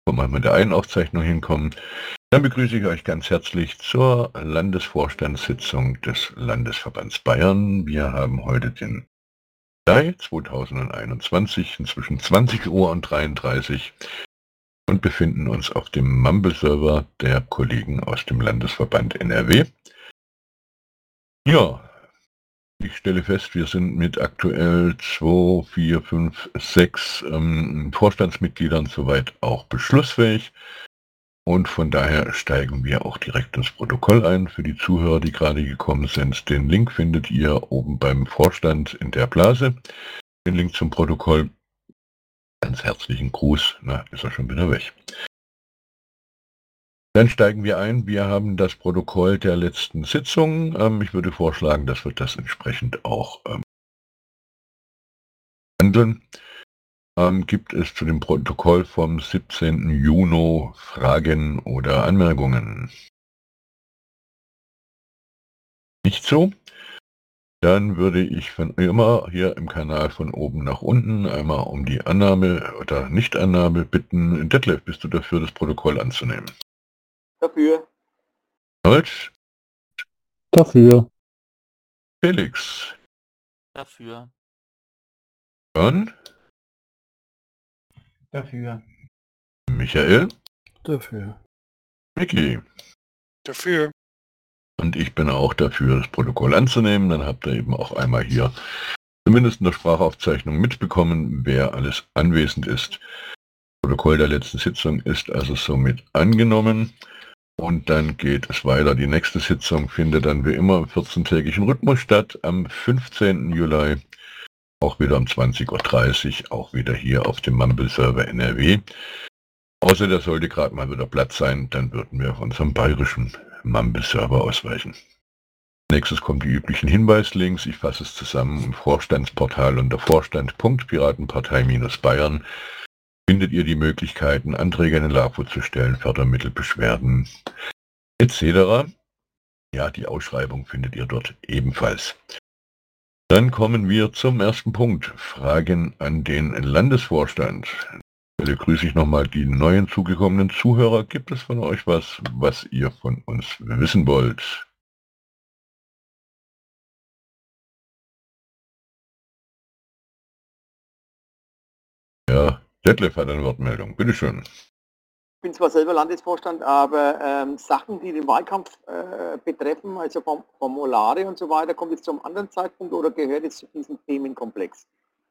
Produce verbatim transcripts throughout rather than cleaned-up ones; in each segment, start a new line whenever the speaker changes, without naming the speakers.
wir mal mit der einen Aufzeichnung hinkommen. Dann begrüße ich euch ganz herzlich zur Landesvorstandssitzung des Landesverbands Bayern. Wir haben heute den Mai zweitausendeinundzwanzig, inzwischen zwanzig Uhr und dreiunddreißig und befinden uns auf dem Mumble-Server der Kollegen aus dem Landesverband N R W. Ja, ich stelle fest, wir sind mit aktuell zwei, vier, fünf, sechs ähm, Vorstandsmitgliedern soweit auch beschlussfähig. Und von daher steigen wir auch direkt ins Protokoll ein. Für die Zuhörer, die gerade gekommen sind, den Link findet ihr oben beim Vorstand in der Blase. Den Link zum Protokoll. Ganz herzlichen Gruß. Na, ist er schon wieder weg. Dann steigen wir ein. Wir haben das Protokoll der letzten Sitzung. Ähm, ich würde vorschlagen, dass wir das entsprechend auch ähm, handeln. Ähm, gibt es zu dem Protokoll vom siebzehnten Juni Fragen oder Anmerkungen? Nicht so? Dann würde ich von immer hier im Kanal von oben nach unten einmal um die Annahme oder Nichtannahme bitten. Detlef, bist du dafür, das Protokoll anzunehmen?
Dafür.
Holz?
Dafür.
Felix?
Dafür.
John?
Dafür.
Michael?
Dafür.
Micky?
Dafür.
Und ich bin auch dafür, das Protokoll anzunehmen. Dann habt ihr eben auch einmal hier zumindest in der Sprachaufzeichnung mitbekommen, wer alles anwesend ist. Das Protokoll der letzten Sitzung ist also somit angenommen. Und dann geht es weiter. Die nächste Sitzung findet dann wie immer im vierzehntägigen Rhythmus statt, am fünfzehnten Juli, auch wieder um zwanzig Uhr dreißig, auch wieder hier auf dem Mumble-Server N R W. Außer der sollte gerade mal wieder Platz sein, dann würden wir auf unserem bayerischen Mumble-Server ausweichen. Nächstes kommen die üblichen Hinweislinks. Ich fasse es zusammen im Vorstandsportal unter vorstand punkt piratenpartei Bayern. Findet ihr die Möglichkeiten, Anträge in den LAFO zu stellen, Fördermittel, Beschwerden et cetera. Ja, die Ausschreibung findet ihr dort ebenfalls. Dann kommen wir zum ersten Punkt. Fragen an den Landesvorstand. Da grüße ich nochmal die neuen zugekommenen Zuhörer. Gibt es von euch was, was ihr von uns wissen wollt? Ja, Detlef hat eine Wortmeldung. Bitteschön.
Ich bin zwar selber Landesvorstand, aber ähm, Sachen, die den Wahlkampf äh, betreffen, also Form Formulare und so weiter, kommt es zum anderen Zeitpunkt oder gehört es zu diesem Themenkomplex?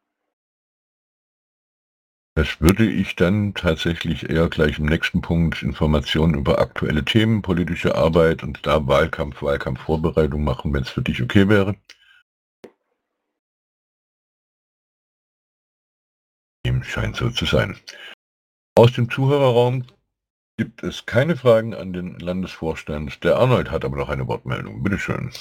Das würde ich dann tatsächlich eher gleich im nächsten Punkt Informationen über aktuelle Themen, politische Arbeit und da Wahlkampf, Wahlkampfvorbereitung machen, wenn es für dich okay wäre. Dem scheint so zu sein. Aus dem Zuhörerraum gibt es keine Fragen an den Landesvorstand. Der Arnold hat aber noch eine Wortmeldung. Bitteschön.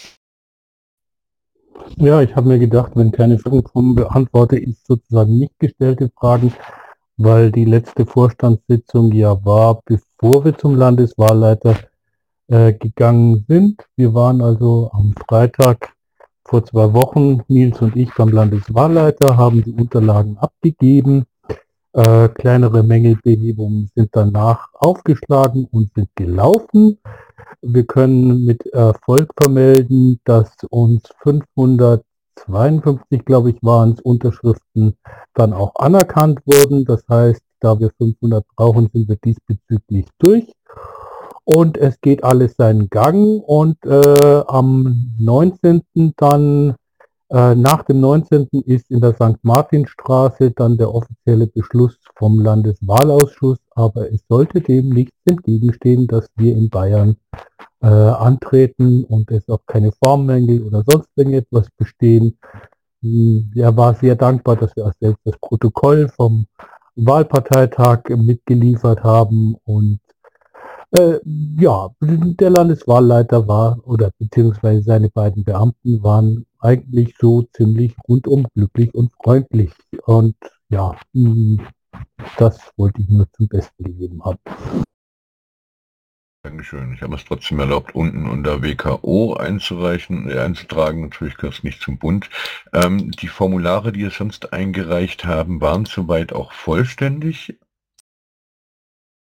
Ja, ich habe mir gedacht, wenn keine Fragen kommen, beantworte ich sozusagen nicht gestellte Fragen, weil die letzte Vorstandssitzung ja war, bevor wir zum Landeswahlleiter äh, gegangen sind. Wir waren also am Freitag vor zwei Wochen, Nils und ich, beim Landeswahlleiter, haben die Unterlagen abgegeben. Äh, kleinere Mängelbehebungen sind danach aufgeschlagen und sind gelaufen. Wir können mit Erfolg vermelden, dass uns fünfhundertzweiundfünfzig, glaube ich, waren es, Unterschriften dann auch anerkannt wurden. Das heißt, da wir fünfhundert brauchen, sind wir diesbezüglich durch. Und es geht alles seinen Gang. Und äh, am neunzehnten dann, äh, nach dem neunzehnten ist in der Sankt Martinstraße dann der offizielle Beschluss vom Landeswahlausschuss. Aber es sollte dem nichts entgegenstehen, dass wir in Bayern äh, antreten und es auch keine Formmängel oder sonst irgendetwas bestehen. Er war sehr dankbar, dass wir auch selbst das Protokoll vom Wahlparteitag mitgeliefert haben und äh, ja, der Landeswahlleiter war oder beziehungsweise seine beiden Beamten waren eigentlich so ziemlich rundum glücklich und freundlich und ja, das wollte ich nur zum Besten gegeben haben.
Dankeschön. Ich habe es trotzdem erlaubt, unten unter W K O einzureichen, äh, einzutragen. Natürlich gehört es nicht zum Bund. Ähm, die Formulare, die ihr sonst eingereicht haben, waren soweit auch vollständig?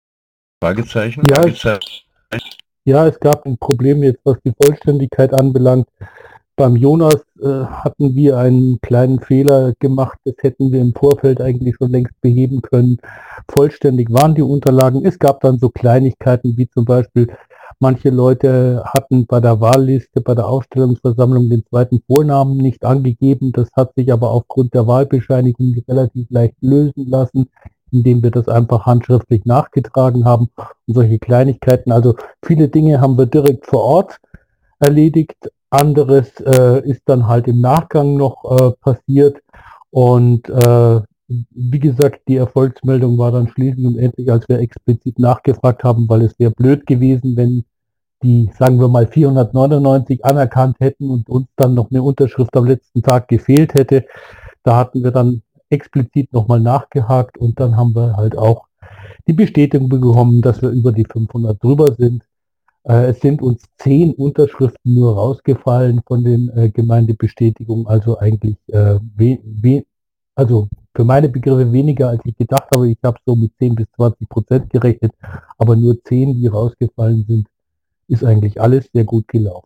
Fragezeichen?
Ja,
Fragezeichen.
Ja, es gab ein Problem jetzt, was die Vollständigkeit anbelangt. Beim Jonas äh, hatten wir einen kleinen Fehler gemacht. Das hätten wir im Vorfeld eigentlich schon längst beheben können. Vollständig waren die Unterlagen. Es gab dann so Kleinigkeiten wie zum Beispiel, manche Leute hatten bei der Wahlliste, bei der Aufstellungsversammlung den zweiten Vornamen nicht angegeben. Das hat sich aber aufgrund der Wahlbescheinigung relativ leicht lösen lassen, indem wir das einfach handschriftlich nachgetragen haben und solche Kleinigkeiten. Also viele Dinge haben wir direkt vor Ort erledigt. Anderes äh, ist dann halt im Nachgang noch äh, passiert. Und äh, wie gesagt, die Erfolgsmeldung war dann schließlich und endlich, als wir explizit nachgefragt haben, weil es wäre blöd gewesen, wenn die, sagen wir mal, vierhundertneunundneunzig anerkannt hätten und uns dann noch eine Unterschrift am letzten Tag gefehlt hätte. Da hatten wir dann explizit nochmal nachgehakt und dann haben wir halt auch die Bestätigung bekommen, dass wir über die fünfhundert drüber sind. Äh, es sind uns zehn Unterschriften nur rausgefallen von den äh, Gemeindebestätigungen, also eigentlich äh, we, we, also für meine Begriffe weniger, als ich gedacht habe. Ich habe so mit zehn bis zwanzig Prozent gerechnet, aber nur zehn, die rausgefallen sind, ist eigentlich alles sehr gut gelaufen.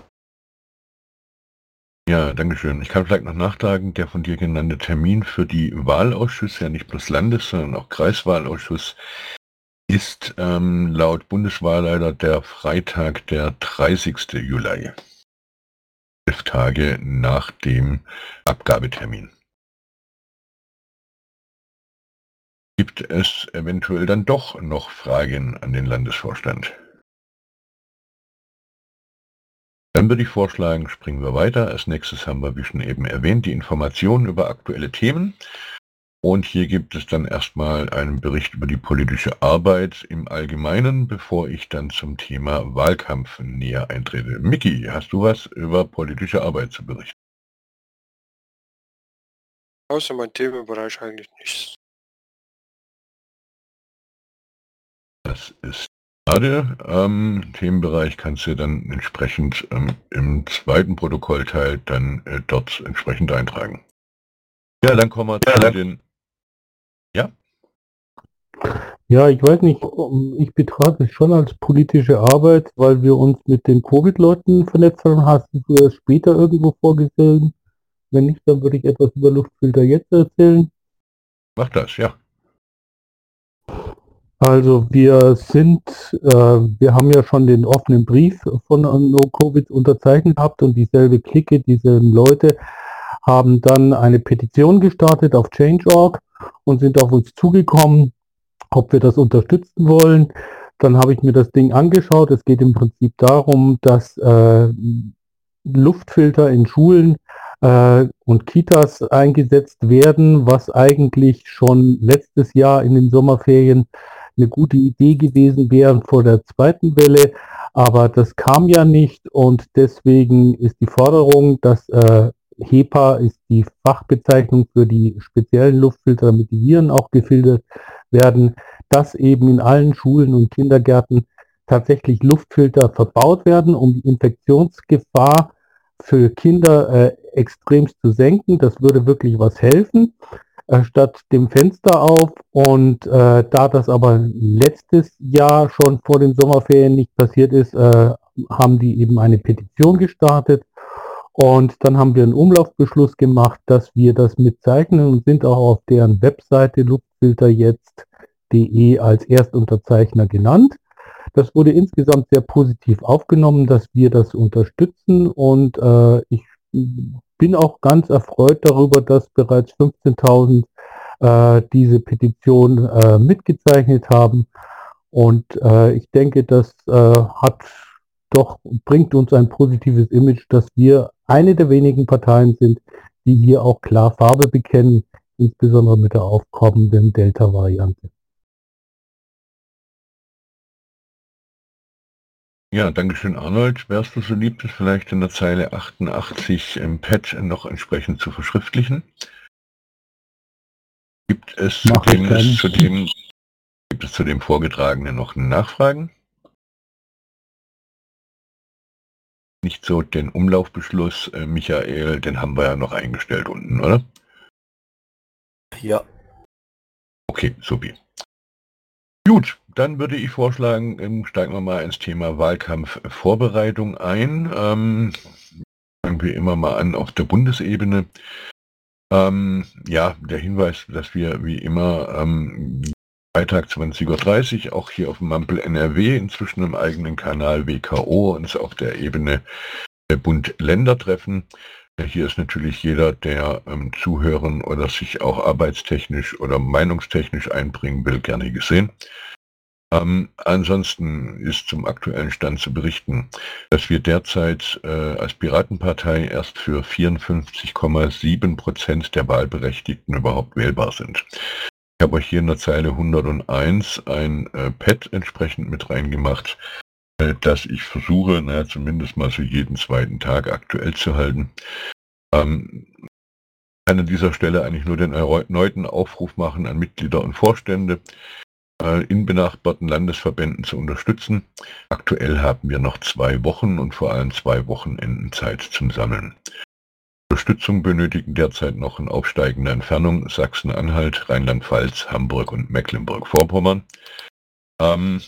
Ja, dankeschön. Ich kann vielleicht noch nachtragen, der von dir genannte Termin für die Wahlausschüsse, ja nicht bloß Landes-, sondern auch Kreiswahlausschuss, ist ähm, laut Bundeswahlleiter der Freitag, der dreißigste Juli. Elf Tage nach dem Abgabetermin. Gibt es eventuell dann doch noch Fragen an den Landesvorstand? Dann würde ich vorschlagen, springen wir weiter. Als nächstes haben wir, wie schon eben erwähnt, die Informationen über aktuelle Themen. Und hier gibt es dann erstmal einen Bericht über die politische Arbeit im Allgemeinen, bevor ich dann zum Thema Wahlkampf näher eintrete. Miki, hast du was über politische Arbeit zu berichten?
Außer mein Themenbereich eigentlich nichts.
Das ist schade. Ähm, Themenbereich kannst du dann entsprechend ähm, im zweiten Protokollteil dann äh, dort entsprechend eintragen. Ja, dann kommen wir ja, zu den... Ja?
Ja, ich weiß nicht, ich betrachte es schon als politische Arbeit, weil wir uns mit den Covid-Leuten vernetzt haben. Hast du das später irgendwo vorgesehen? Wenn nicht, dann würde ich etwas über Luftfilter jetzt erzählen.
Mach das, ja.
Also wir sind, äh, wir haben ja schon den offenen Brief von No-Covid unterzeichnet gehabt und dieselbe Clique, dieselben Leute haben dann eine Petition gestartet auf change punkt org und sind auf uns zugekommen, ob wir das unterstützen wollen. Dann habe ich mir das Ding angeschaut. Es geht im Prinzip darum, dass äh, Luftfilter in Schulen äh, und Kitas eingesetzt werden, was eigentlich schon letztes Jahr in den Sommerferien eine gute Idee gewesen wäre vor der zweiten Welle. Aber das kam ja nicht und deswegen ist die Forderung, dass äh, HEPA ist die Fachbezeichnung für die speziellen Luftfilter, damit die Viren auch gefiltert werden, dass eben in allen Schulen und Kindergärten tatsächlich Luftfilter verbaut werden, um die Infektionsgefahr für Kinder äh, extremst zu senken. Das würde wirklich was helfen, äh, statt dem Fenster auf. Und äh, da das aber letztes Jahr schon vor den Sommerferien nicht passiert ist, äh, haben die eben eine Petition gestartet. Und dann haben wir einen Umlaufbeschluss gemacht, dass wir das mitzeichnen und sind auch auf deren Webseite luftfilterjetzt punkt de als Erstunterzeichner genannt. Das wurde insgesamt sehr positiv aufgenommen, dass wir das unterstützen und äh, ich bin auch ganz erfreut darüber, dass bereits fünfzehntausend äh, diese Petition äh, mitgezeichnet haben und äh, ich denke, das äh, hat doch, bringt uns ein positives Image, dass wir eine der wenigen Parteien sind, die hier auch klar Farbe bekennen, insbesondere mit der aufkommenden Delta-Variante.
Ja, Dankeschön, Arnold. Wärst du so lieb, das vielleicht in der Zeile achtundachtzig im Pad noch entsprechend zu verschriftlichen? Gibt es zu dem, ist zu dem, gibt es zu dem Vorgetragenen noch Nachfragen? Nicht so den Umlaufbeschluss, äh, Michael, den haben wir ja noch eingestellt unten, oder?
Ja.
Okay, supi. Gut, dann würde ich vorschlagen, ähm, steigen wir mal ins Thema Wahlkampfvorbereitung ein. Ähm, fangen wir immer mal an auf der Bundesebene. Ähm, ja, der Hinweis, dass wir wie immer ähm, Freitag zwanzig Uhr dreißig auch hier auf dem Mampel N R W inzwischen im eigenen Kanal W K O uns auf der Ebene der Bund-Länder treffen. Hier ist natürlich jeder, der ähm, zuhören oder sich auch arbeitstechnisch oder meinungstechnisch einbringen will, gerne gesehen. Ähm, ansonsten ist zum aktuellen Stand zu berichten, dass wir derzeit äh, als Piratenpartei erst für vierundfünfzig Komma sieben Prozent der Wahlberechtigten überhaupt wählbar sind. Ich habe euch hier in der Zeile hunderteins ein äh, Pad entsprechend mit reingemacht, äh, dass ich versuche, naja, zumindest mal so jeden zweiten Tag aktuell zu halten. Ähm, ich kann an dieser Stelle eigentlich nur den erneuten Aufruf machen an Mitglieder und Vorstände, in benachbarten Landesverbänden zu unterstützen. Aktuell haben wir noch zwei Wochen und vor allem zwei Wochenenden Zeit zum Sammeln. Unterstützung benötigen derzeit noch in aufsteigender Entfernung Sachsen-Anhalt, Rheinland-Pfalz, Hamburg und Mecklenburg-Vorpommern. Ähm,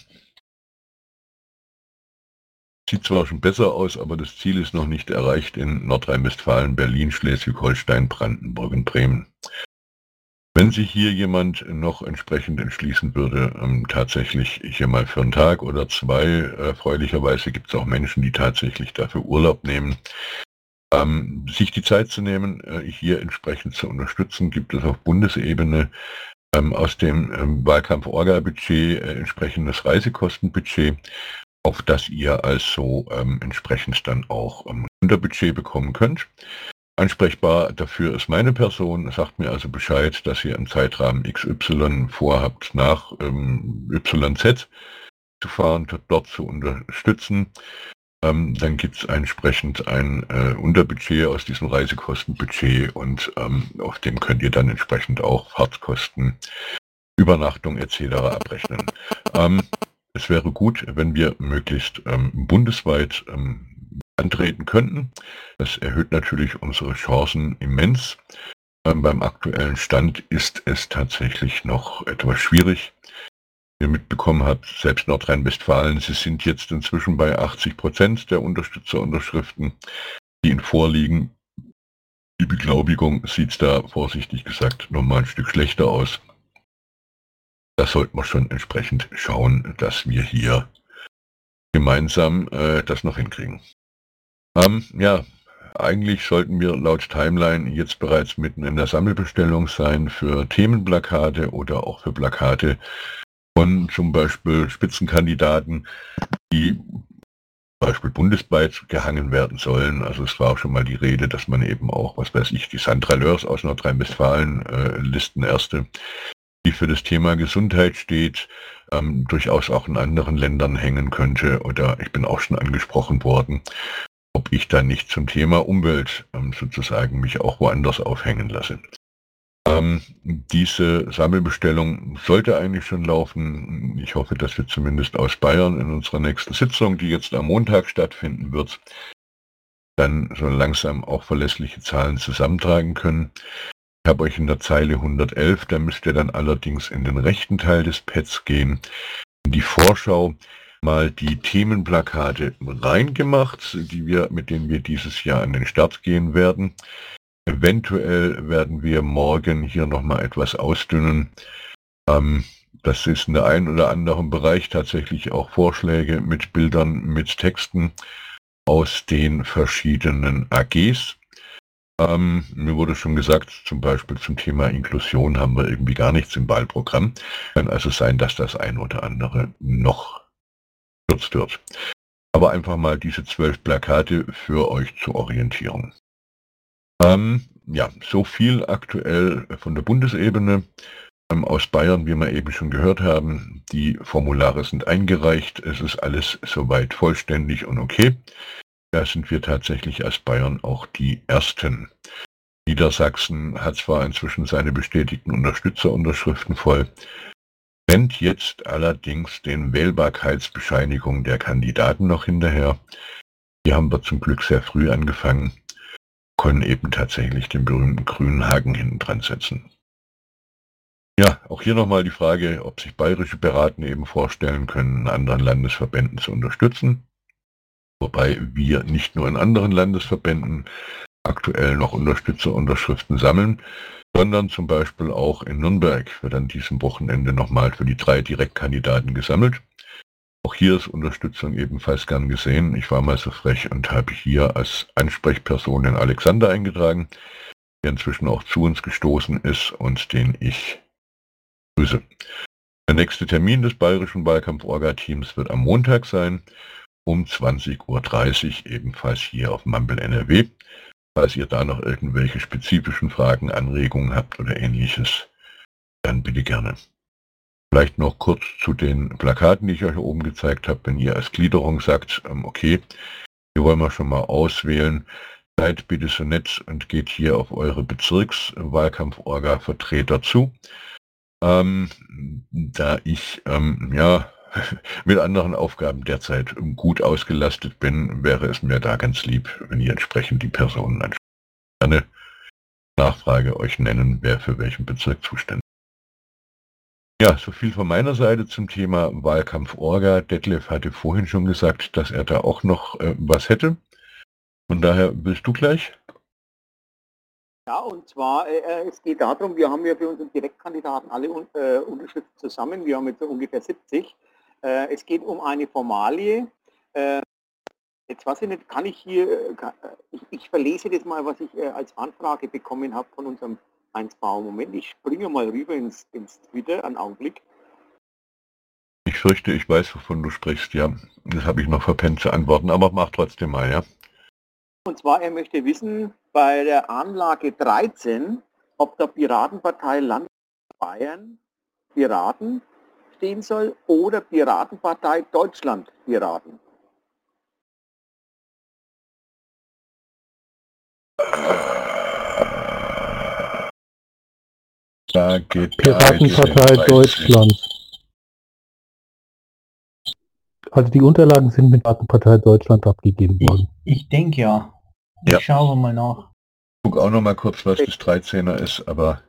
sieht zwar schon besser aus, aber das Ziel ist noch nicht erreicht in Nordrhein-Westfalen, Berlin, Schleswig-Holstein, Brandenburg und Bremen. Wenn sich hier jemand noch entsprechend entschließen würde, ähm, tatsächlich hier mal für einen Tag oder zwei, äh, freulicherweise gibt es auch Menschen, die tatsächlich dafür Urlaub nehmen, ähm, sich die Zeit zu nehmen, äh, hier entsprechend zu unterstützen, gibt es auf Bundesebene ähm, aus dem ähm, Wahlkampf-Orga-Budget äh, entsprechendes Reisekostenbudget, auf das ihr also ähm, entsprechend dann auch ähm, Unterbudget bekommen könnt. Ansprechbar dafür ist meine Person, sagt mir also Bescheid, dass ihr im Zeitrahmen X Y vorhabt, nach ähm, Y Z zu fahren, dort zu unterstützen. Ähm, dann gibt es entsprechend ein äh, Unterbudget aus diesem Reisekostenbudget und ähm, auf dem könnt ihr dann entsprechend auch Fahrtkosten, Übernachtung et cetera abrechnen. Ähm, es wäre gut, wenn wir möglichst ähm, bundesweit ähm, antreten könnten. Das erhöht natürlich unsere Chancen immens. Ähm, beim aktuellen Stand ist es tatsächlich noch etwas schwierig. Ihr mitbekommen habt, selbst Nordrhein-Westfalen, sie sind jetzt inzwischen bei achtzig Prozent der Unterstützerunterschriften, die ihnen vorliegen. Die Beglaubigung sieht da vorsichtig gesagt noch mal ein Stück schlechter aus. Da sollten wir schon entsprechend schauen, dass wir hier gemeinsam äh, das noch hinkriegen. Ähm, ja, eigentlich sollten wir laut Timeline jetzt bereits mitten in der Sammelbestellung sein für Themenplakate oder auch für Plakate von zum Beispiel Spitzenkandidaten, die zum Beispiel bundesweit gehangen werden sollen. Also es war auch schon mal die Rede, dass man eben auch, was weiß ich, die Sandra Lörs aus Nordrhein-Westfalen, äh, Listenerste, die für das Thema Gesundheit steht, ähm, durchaus auch in anderen Ländern hängen könnte. Oder ich bin auch schon angesprochen worden, ob ich dann nicht zum Thema Umwelt ähm, sozusagen mich auch woanders aufhängen lasse. Ähm, diese Sammelbestellung sollte eigentlich schon laufen. Ich hoffe, dass wir zumindest aus Bayern in unserer nächsten Sitzung, die jetzt am Montag stattfinden wird, dann so langsam auch verlässliche Zahlen zusammentragen können. Ich habe euch in der Zeile hundertelf, da müsst ihr dann allerdings in den rechten Teil des Pads gehen, in die Vorschau, mal die Themenplakate reingemacht, die wir, mit denen wir dieses Jahr an den Start gehen werden. Eventuell werden wir morgen hier nochmal etwas ausdünnen. Ähm, das ist in der einen oder anderen Bereich tatsächlich auch Vorschläge mit Bildern, mit Texten aus den verschiedenen A Gs. Ähm, mir wurde schon gesagt, zum Beispiel zum Thema Inklusion haben wir irgendwie gar nichts im Wahlprogramm. Kann also sein, dass das ein oder andere noch genutzt wird. Aber einfach mal diese zwölf Plakate für euch zur Orientierung. Ähm, ja, so viel aktuell von der Bundesebene. Ähm, aus Bayern, wie wir eben schon gehört haben, die Formulare sind eingereicht. Es ist alles soweit vollständig und okay. Da sind wir tatsächlich als Bayern auch die Ersten. Niedersachsen hat zwar inzwischen seine bestätigten Unterstützerunterschriften voll, rennt jetzt allerdings den Wählbarkeitsbescheinigungen der Kandidaten noch hinterher. Die haben wir zum Glück sehr früh angefangen, können eben tatsächlich den berühmten grünen Haken hinten dran setzen. Ja, auch hier nochmal die Frage, ob sich bayerische Piraten eben vorstellen können, anderen Landesverbänden zu unterstützen. Wobei wir nicht nur in anderen Landesverbänden aktuell noch Unterstützerunterschriften sammeln, sondern zum Beispiel auch in Nürnberg wird an diesem Wochenende nochmal für die drei Direktkandidaten gesammelt. Auch hier ist Unterstützung ebenfalls gern gesehen. Ich war mal so frech und habe hier als Ansprechperson den Alexander eingetragen, der inzwischen auch zu uns gestoßen ist und den ich grüße. Der nächste Termin des Bayerischen Wahlkampf-Orga-Teams wird am Montag sein, um zwanzig Uhr dreißig, ebenfalls hier auf Mumble N R W. Falls ihr da noch irgendwelche spezifischen Fragen, Anregungen habt oder ähnliches, dann bitte gerne. Vielleicht noch kurz zu den Plakaten, die ich euch oben gezeigt habe. Wenn ihr als Gliederung sagt, ähm, okay, hier wollen wir schon mal auswählen, seid bitte so nett und geht hier auf eure Bezirkswahlkampf-Orga-Vertreter zu. Ähm, da ich ähm, ja mit anderen Aufgaben derzeit gut ausgelastet bin, wäre es mir da ganz lieb, wenn ihr entsprechend die Personen ansprecht. Gerne Nachfrage euch nennen, wer für welchen Bezirk zuständig ist. Ja, so viel von meiner Seite zum Thema Wahlkampf-Orga. Detlef hatte vorhin schon gesagt, dass er da auch noch äh, was hätte. Von daher willst du gleich?
Ja, und zwar, äh, es geht darum, wir haben ja für unseren Direktkandidaten alle äh, Unterschriften zusammen, wir haben jetzt so ungefähr siebzig. Äh, es geht um eine Formalie. Äh, jetzt weiß ich nicht, kann ich hier, kann, ich, ich verlese das mal, was ich äh, als Anfrage bekommen habe von unserem eins V. Moment, ich springe mal rüber ins, ins Twitter, einen Augenblick.
Ich fürchte, ich weiß, wovon du sprichst, ja. Das habe ich noch verpennt zu antworten, aber mach trotzdem mal, ja.
Und zwar, er möchte wissen, bei der Anlage dreizehn, ob der Piratenpartei Land Bayern Piraten stehen soll oder Piratenpartei Deutschland Piraten.
Da geht
Piratenpartei Deutschland. Also die Unterlagen sind mit Piratenpartei Deutschland abgegeben worden.
Ich, ich denke ja. Ich
Ja.
schaue mal nach.
Ich gucke auch noch mal kurz, was das dreizehner ist, aber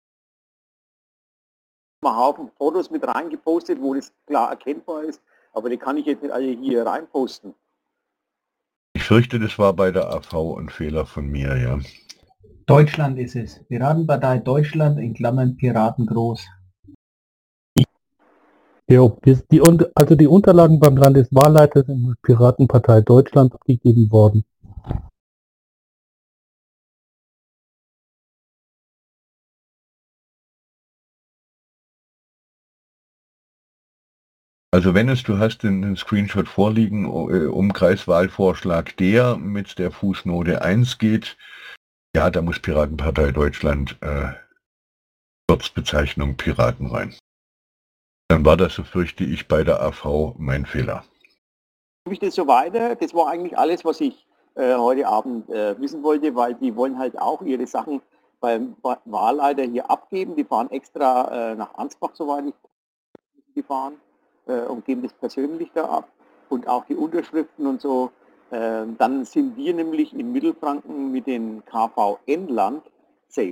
Mal Haufen Fotos mit reingepostet, wo das klar erkennbar ist, aber die kann ich jetzt nicht alle hier reinposten.
ich fürchte, das war bei der A V ein Fehler von mir, ja.
Deutschland ist es. Piratenpartei Deutschland in Klammern Piraten groß.
Ja, bis die, also die Unterlagen beim Landeswahlleiter sind mit Piratenpartei Deutschland abgegeben worden.
Also wenn es, du hast den, den Screenshot vorliegen, äh, Umkreiswahlvorschlag, der mit der Fußnote eins geht, ja, da muss Piratenpartei Deutschland äh, Kurzbezeichnung Piraten rein. Dann war das, so fürchte ich, bei der A V mein Fehler.
Gebe ich das so weiter? Das war eigentlich alles, was ich äh, heute Abend äh, wissen wollte, weil die wollen halt auch ihre Sachen beim Wahlleiter hier abgeben. Die fahren extra äh, nach Ansbach, soweit ich gefahren äh, und geben das persönlich da ab und auch die Unterschriften und so. Äh, dann sind wir nämlich in Mittelfranken mit den K V N-Land safe.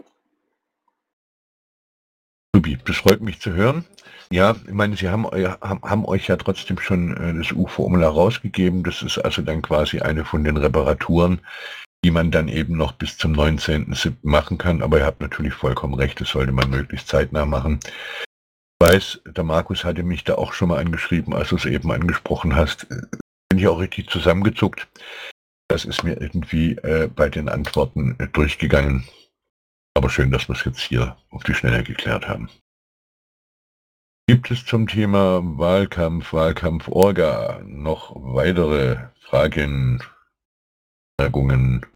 Subi, das freut mich zu hören. Ja, ich meine, Sie haben, eu- haben, haben euch ja trotzdem schon äh, das U-Formular rausgegeben. Das ist also dann quasi eine von den Reparaturen, die man dann eben noch bis zum neunzehnten siebten machen kann. Aber ihr habt natürlich vollkommen recht, das sollte man möglichst zeitnah machen. Ich weiß, der Markus hatte mich da auch schon mal angeschrieben, als du es eben angesprochen hast. Bin ich auch richtig zusammengezuckt. Das ist mir irgendwie äh, bei den Antworten äh, durchgegangen. Aber schön, dass wir es jetzt hier auf die Schnelle geklärt haben. Gibt es zum Thema Wahlkampf, Wahlkampf-Orga noch weitere Fragen, Fragungen?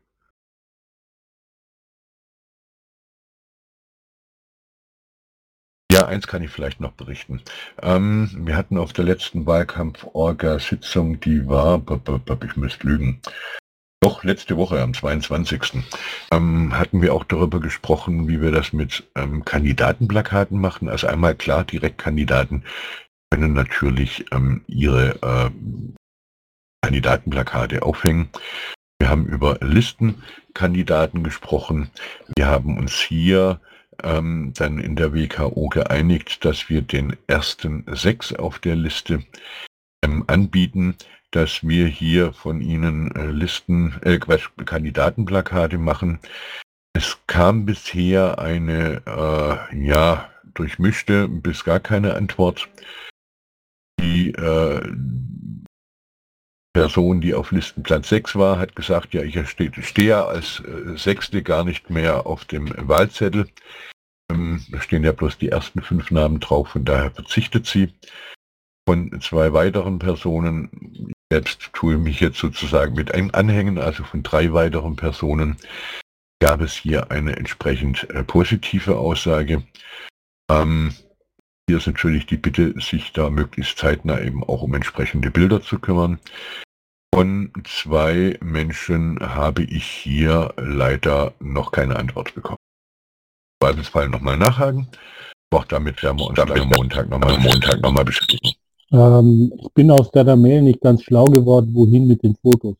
Ja, eins kann ich vielleicht noch berichten. Ähm, wir hatten auf der letzten Wahlkampf-Orga-Sitzung, die war, ich müsste lügen, doch letzte Woche am zweiundzwanzigsten Ähm, hatten wir auch darüber gesprochen, wie wir das mit ähm, Kandidatenplakaten machen. Also einmal klar, Direktkandidaten können natürlich ähm, ihre äh, Kandidatenplakate aufhängen. Wir haben über Listenkandidaten gesprochen. Wir haben uns hier ähm, dann in der W K O geeinigt, dass wir den ersten sechs auf der Liste ähm, anbieten, dass wir hier von Ihnen äh, Listen, äh, Quatsch, Kandidatenplakate machen. Es kam bisher eine, äh, ja, durchmischte bis gar keine Antwort. Die äh, Person, die auf Listenplatz sechs war, hat gesagt, ja, ich stehe, stehe ja als äh, Sechste gar nicht mehr auf dem Wahlzettel. Ähm, da stehen ja bloß die ersten fünf Namen drauf, von daher verzichtet sie. Von zwei weiteren Personen, ich selbst tue mich jetzt sozusagen mit einem Anhängen, also von drei weiteren Personen, gab es hier eine entsprechend äh, positive Aussage. Ähm, hier ist natürlich die Bitte, sich da möglichst zeitnah eben auch um entsprechende Bilder zu kümmern. Von zwei Menschen habe ich hier leider noch keine Antwort bekommen. Im Zweifelsfall nochmal nachhaken. Auch damit werden wir uns dann am Montag nochmal Montag noch mal beschäftigen.
Ähm, ich bin aus deiner Mail nicht ganz schlau geworden, wohin mit den Fotos.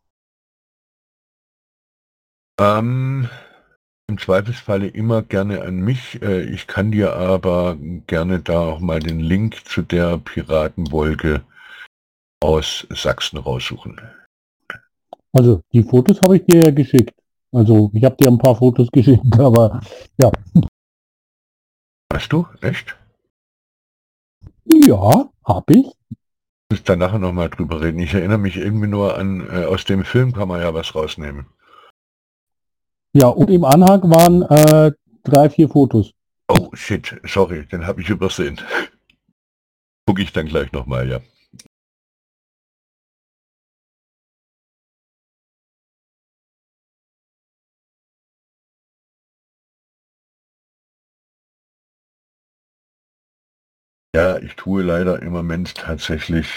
Ähm, Im Zweifelsfalle immer gerne an mich. Äh, ich kann dir aber gerne da auch mal den Link zu der Piratenwolke aus Sachsen raussuchen.
Also die Fotos habe ich dir ja geschickt. Also ich habe dir ein paar Fotos geschickt, aber ja.
Hast du? Echt?
Ja, habe ich.
Ich muss da nachher nochmal drüber reden. Ich erinnere mich irgendwie nur an, äh, aus dem Film kann man ja was rausnehmen.
Ja, und im Anhang waren äh, drei, vier Fotos.
Oh shit, sorry, den habe ich übersehen. Gucke ich dann gleich nochmal, ja. Ja, ich tue leider im Moment tatsächlich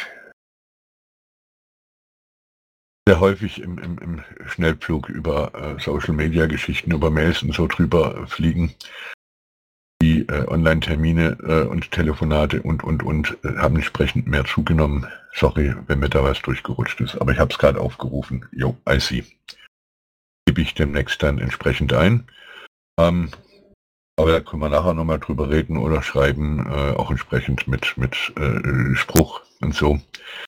sehr häufig im, im, im Schnellflug über äh, Social-Media-Geschichten, über Mails und so drüber äh, fliegen. Die äh, Online-Termine äh, und Telefonate und, und, und äh, haben entsprechend mehr zugenommen. Sorry, wenn mir da was durchgerutscht ist, aber ich habe es gerade aufgerufen. Jo, I see. Gebe ich demnächst dann entsprechend ein. Ähm, aber da können wir nachher nochmal drüber reden oder schreiben, äh, auch entsprechend mit, mit äh, Spruch und so.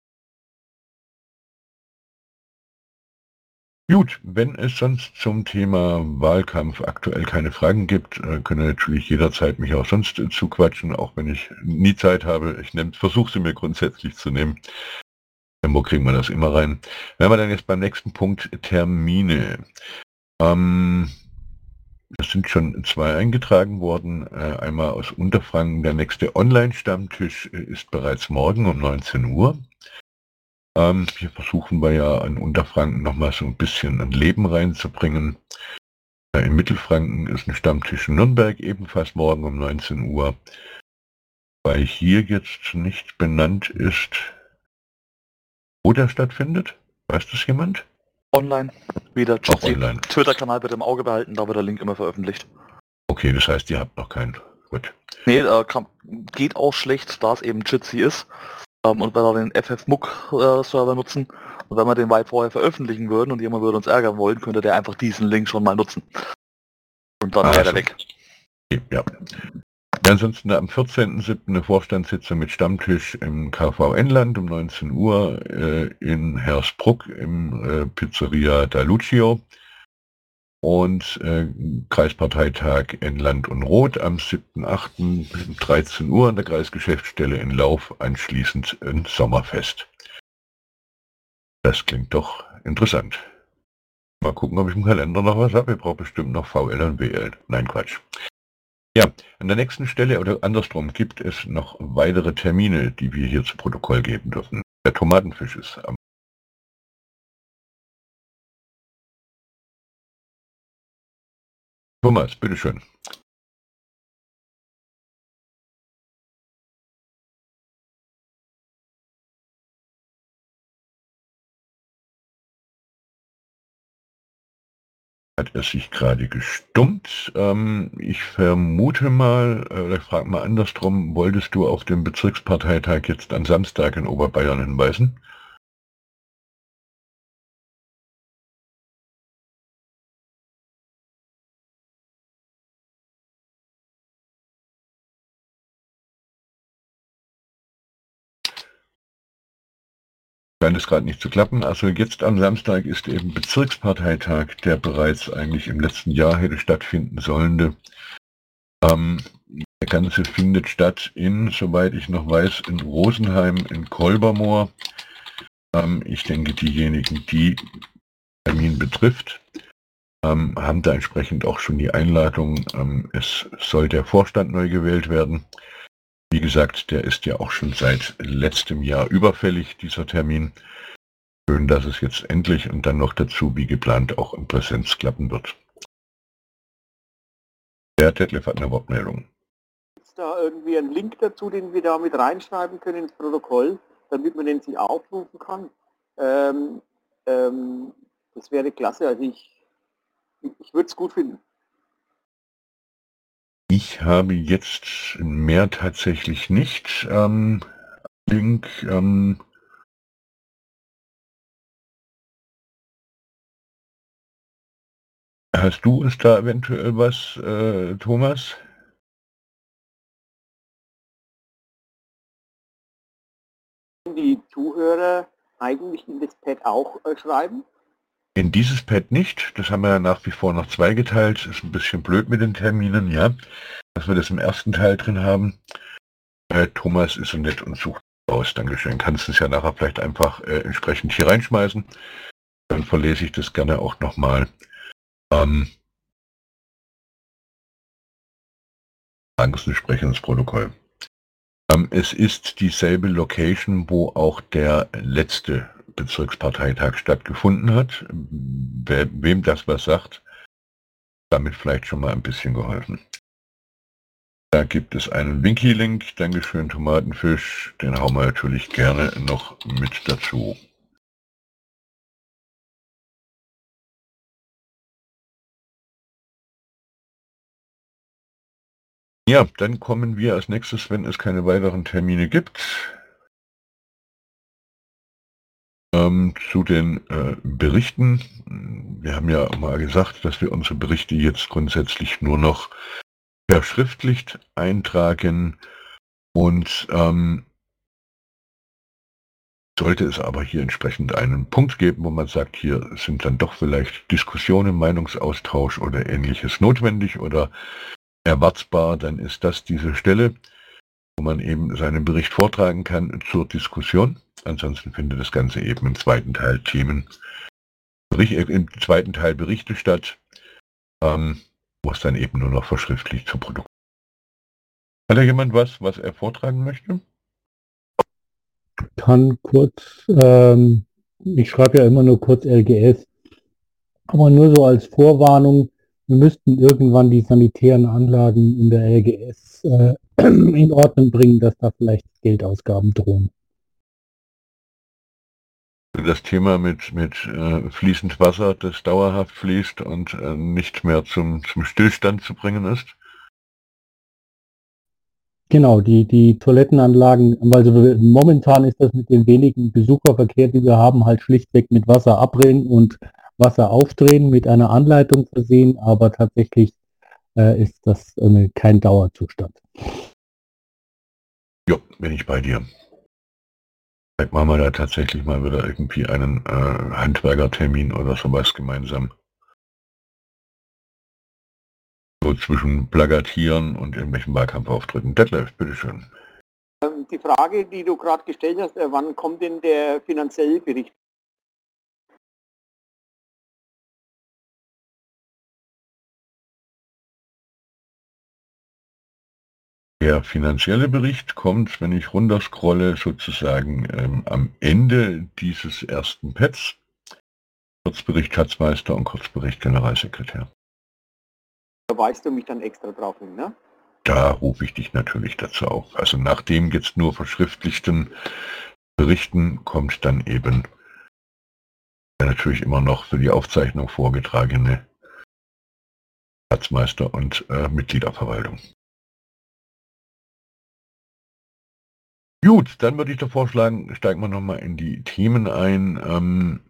Gut, wenn es sonst zum Thema Wahlkampf aktuell keine Fragen gibt, äh, können natürlich jederzeit mich auch sonst äh, zuquatschen, auch wenn ich nie Zeit habe. Ich versuche sie mir grundsätzlich zu nehmen. Wo kriegen wir das immer rein? Wenn wir dann jetzt beim nächsten Punkt Termine. Ähm, es sind schon zwei eingetragen worden. Äh, einmal aus Unterfranken. Der nächste Online-Stammtisch äh, ist bereits morgen um neunzehn Uhr. Ähm, hier versuchen wir ja an Unterfranken nochmal so ein bisschen ein Leben reinzubringen. Äh, in Mittelfranken ist ein Stammtisch in Nürnberg ebenfalls morgen um neunzehn Uhr. Weil hier jetzt nicht benannt ist, wo der stattfindet. Weiß das jemand?
Online. Wieder
Auch online.
Twitter-Kanal bitte im Auge behalten, da wird der Link immer veröffentlicht.
Okay, das heißt, ihr habt noch keinen. Gut.
Nee, äh, kann, geht auch schlecht, da es eben Jitsi ist. Ähm, und wenn wir den F F M U C-Server nutzen und wenn wir den weit vorher veröffentlichen würden und jemand würde uns ärgern wollen, könnte der einfach diesen Link schon mal nutzen. Und dann
Ah,
wäre
so.
der weg.
Okay, ja. Ja, ansonsten am vierzehnten siebten eine Vorstandssitzung mit Stammtisch im K V N-Land um neunzehn Uhr äh, in Hersbruck im äh, Pizzeria da Lucio. Und äh, Kreisparteitag in Land und Rot am siebten achten um dreizehn Uhr an der Kreisgeschäftsstelle in Lauf, anschließend ein Sommerfest. Das klingt doch interessant. Mal gucken, ob ich im Kalender noch was habe. Ich brauche bestimmt noch V L und W L. Nein, Quatsch. Ja, an der nächsten Stelle oder andersrum gibt es noch weitere Termine, die wir hier zu Protokoll geben dürfen. Der Tomatenfisch ist am Thomas, bitteschön. Hat er sich gerade gestummt. Ähm, ich vermute mal, äh, ich frage mal andersrum, wolltest du auf dem Bezirksparteitag jetzt am Samstag in Oberbayern hinweisen? scheint es gerade nicht zu klappen. Also jetzt am Samstag ist eben Bezirksparteitag, der bereits eigentlich im letzten Jahr hätte stattfinden sollen. Ähm, der Ganze findet statt in, soweit ich noch weiß, in Rosenheim, in Kolbermoor. Ähm, ich denke, diejenigen, die Termin betrifft, ähm, haben da entsprechend auch schon die Einladung. Ähm, es soll der Vorstand neu gewählt werden. Wie gesagt, der ist ja auch schon seit letztem Jahr überfällig, dieser Termin. Schön, dass es jetzt endlich und dann noch dazu, wie geplant, auch in Präsenz klappen wird. Der Detlef hat eine Wortmeldung.
Ist da irgendwie ein Link dazu, den wir da mit reinschreiben können ins Protokoll, damit man den sich aufrufen kann? Ähm, ähm, das wäre klasse. Also ich, ich würde es gut finden.
Ich habe jetzt mehr tatsächlich nicht. Ähm, Link, ähm, hast du es da eventuell was, äh, Thomas?
Die Zuhörer eigentlich in das Pad auch äh, schreiben?
In dieses Pad nicht. Das haben wir ja nach wie vor noch zweigeteilt. Ist ein bisschen blöd mit den Terminen, ja. Dass wir das im ersten Teil drin haben. Äh, Thomas ist so nett und sucht aus. Dankeschön. Kannst du es ja nachher vielleicht einfach äh, entsprechend hier reinschmeißen. Dann verlese ich das gerne auch nochmal. Ähm, entsprechendes Protokoll. Ähm, es ist dieselbe Location, wo auch der letzte Bezirksparteitag stattgefunden hat. Wer, wem das was sagt, damit vielleicht schon mal ein bisschen geholfen. Da gibt es einen Winky-Link. Dankeschön, Tomatenfisch. Den hauen wir natürlich gerne noch mit dazu. Ja, dann kommen wir als nächstes, wenn es keine weiteren Termine gibt, ähm, zu den äh, Berichten. Wir haben ja mal gesagt, dass wir unsere Berichte jetzt grundsätzlich nur noch verschriftlicht eintragen und ähm, sollte es aber hier entsprechend einen Punkt geben, wo man sagt, hier sind dann doch vielleicht Diskussionen, Meinungsaustausch oder ähnliches notwendig oder erwartbar, dann ist das diese Stelle, wo man eben seinen Bericht vortragen kann zur Diskussion. Ansonsten findet das Ganze eben im zweiten Teil Themen, im zweiten Teil Berichte statt, ähm, wo es dann eben nur noch verschriftlicht zum Produkt. Hat da jemand was, was er vortragen möchte?
Kann kurz, ähm, ich schreibe ja immer nur kurz L G S, aber nur so als Vorwarnung, wir müssten irgendwann die sanitären Anlagen in der L G S äh, in Ordnung bringen, dass da vielleicht Geldausgaben drohen.
Das Thema mit, mit äh, fließend Wasser, das dauerhaft fließt und äh, nicht mehr zum, zum Stillstand zu bringen ist.
Genau, die, die Toilettenanlagen, also momentan ist das mit dem wenigen Besucherverkehr, die wir haben, halt schlichtweg mit Wasser abdrehen und Wasser aufdrehen, mit einer Anleitung versehen, aber tatsächlich äh, ist das äh, kein Dauerzustand.
Ja, bin ich bei dir. Vielleicht machen wir da tatsächlich mal wieder irgendwie einen äh, Handwerkertermin oder sowas gemeinsam. So zwischen Plakatieren und irgendwelchen Wahlkampfauftritten. Detlef, bitteschön.
Ähm, die Frage, die du gerade gestellt hast, äh, wann kommt denn der finanzielle Bericht?
Der finanzielle Bericht kommt, wenn ich runterscrolle, sozusagen ähm, am Ende dieses ersten Pads. Kurzbericht Schatzmeister und Kurzbericht Generalsekretär.
Da weist du mich dann extra drauf hin, ne?
Da rufe ich dich natürlich dazu auf. Also nachdem jetzt nur verschriftlichten Berichten kommt dann eben natürlich immer noch für die Aufzeichnung vorgetragene Schatzmeister und äh, Mitgliederverwaltung. Gut, dann würde ich doch vorschlagen, steigen wir nochmal in die Themen ein. Ähm,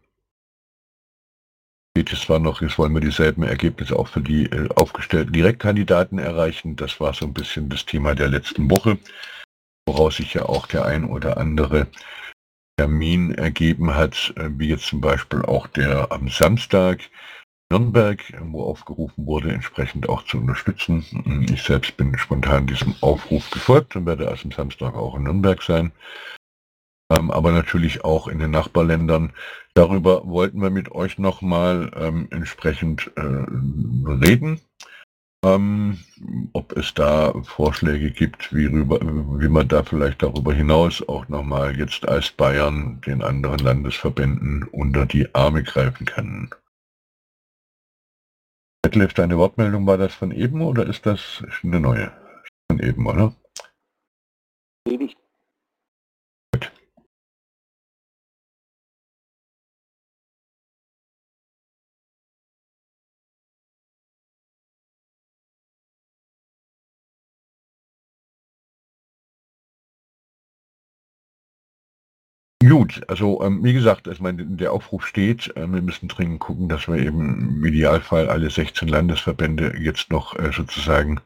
geht es zwar noch, jetzt wollen wir dieselben Ergebnisse auch für die äh, aufgestellten Direktkandidaten erreichen. Das war so ein bisschen das Thema der letzten Woche, woraus sich ja auch der ein oder andere Termin ergeben hat, wie jetzt zum Beispiel auch der am Samstag Nürnberg, wo aufgerufen wurde, entsprechend auch zu unterstützen. Ich selbst bin spontan diesem Aufruf gefolgt und werde erst am Samstag auch in Nürnberg sein. Ähm, aber natürlich auch in den Nachbarländern. Darüber wollten wir mit euch nochmal ähm, entsprechend äh, reden. Ähm, ob es da Vorschläge gibt, wie, rüber, wie man da vielleicht darüber hinaus auch nochmal jetzt als Bayern den anderen Landesverbänden unter die Arme greifen kann. Detlef, deine Wortmeldung, war das von eben oder ist das eine neue? Von eben, oder?
Wenig.
Gut. Gut, also ähm, wie gesagt, ich meine, der Aufruf steht, äh, wir müssen dringend gucken, dass wir eben im Idealfall alle sechzehn Landesverbände jetzt noch äh, sozusagen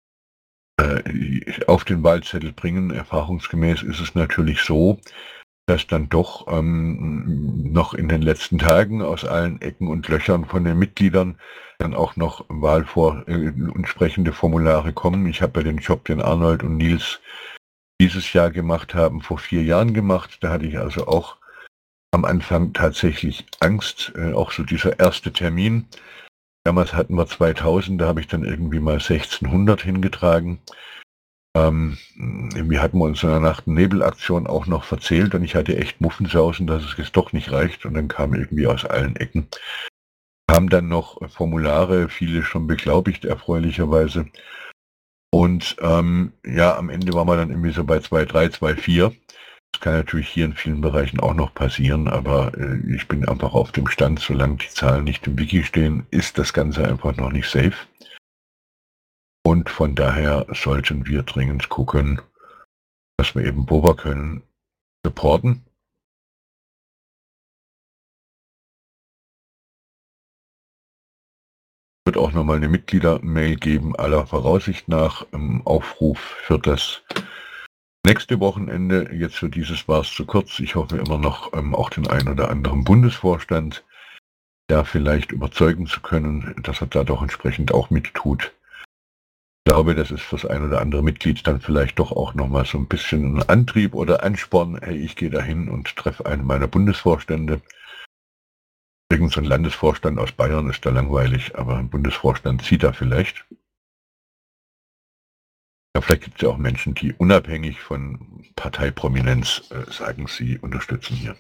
äh, auf den Wahlzettel bringen. Erfahrungsgemäß ist es natürlich so, dass dann doch ähm, noch in den letzten Tagen aus allen Ecken und Löchern von den Mitgliedern dann auch noch Wahlvor äh, entsprechende Formulare kommen. Ich habe bei den Job, den Arnold und Nils dieses Jahr gemacht haben, vor vier Jahren gemacht. Da hatte ich also auch am Anfang tatsächlich Angst, äh, auch so dieser erste Termin. Damals hatten wir zweitausend, da habe ich dann irgendwie mal sechzehnhundert hingetragen. Ähm, irgendwie hatten wir uns in einer Nacht- und Nebelaktion auch noch verzählt und ich hatte echt Muffensausen, dass es jetzt doch nicht reicht und dann kam irgendwie aus allen Ecken. Kamen dann noch Formulare, viele schon beglaubigt, erfreulicherweise. Und ähm, ja, am Ende waren wir dann irgendwie so bei zwei Komma drei, zwei Komma vier. Das kann natürlich hier in vielen Bereichen auch noch passieren, aber äh, ich bin einfach auf dem Stand, solange die Zahlen nicht im Wiki stehen, ist das Ganze einfach noch nicht safe. Und von daher sollten wir dringend gucken, dass wir eben, wo wir können, supporten. Es wird auch nochmal eine Mitglieder-Mail geben, aller Voraussicht nach, im Aufruf für das nächste Wochenende. Jetzt für dieses war es zu kurz. Ich hoffe immer noch ähm, auch den einen oder anderen Bundesvorstand, da vielleicht überzeugen zu können, dass er da doch entsprechend auch mittut. Ich glaube, das ist für das ein oder andere Mitglied dann vielleicht doch auch nochmal so ein bisschen ein Antrieb oder Ansporn. Hey, ich gehe dahin und treffe einen meiner Bundesvorstände. Irgend so ein Landesvorstand aus Bayern ist da langweilig, aber ein Bundesvorstand zieht da vielleicht. Ja, vielleicht gibt es ja auch Menschen, die unabhängig von Parteiprominenz äh, sagen, sie unterstützen hier.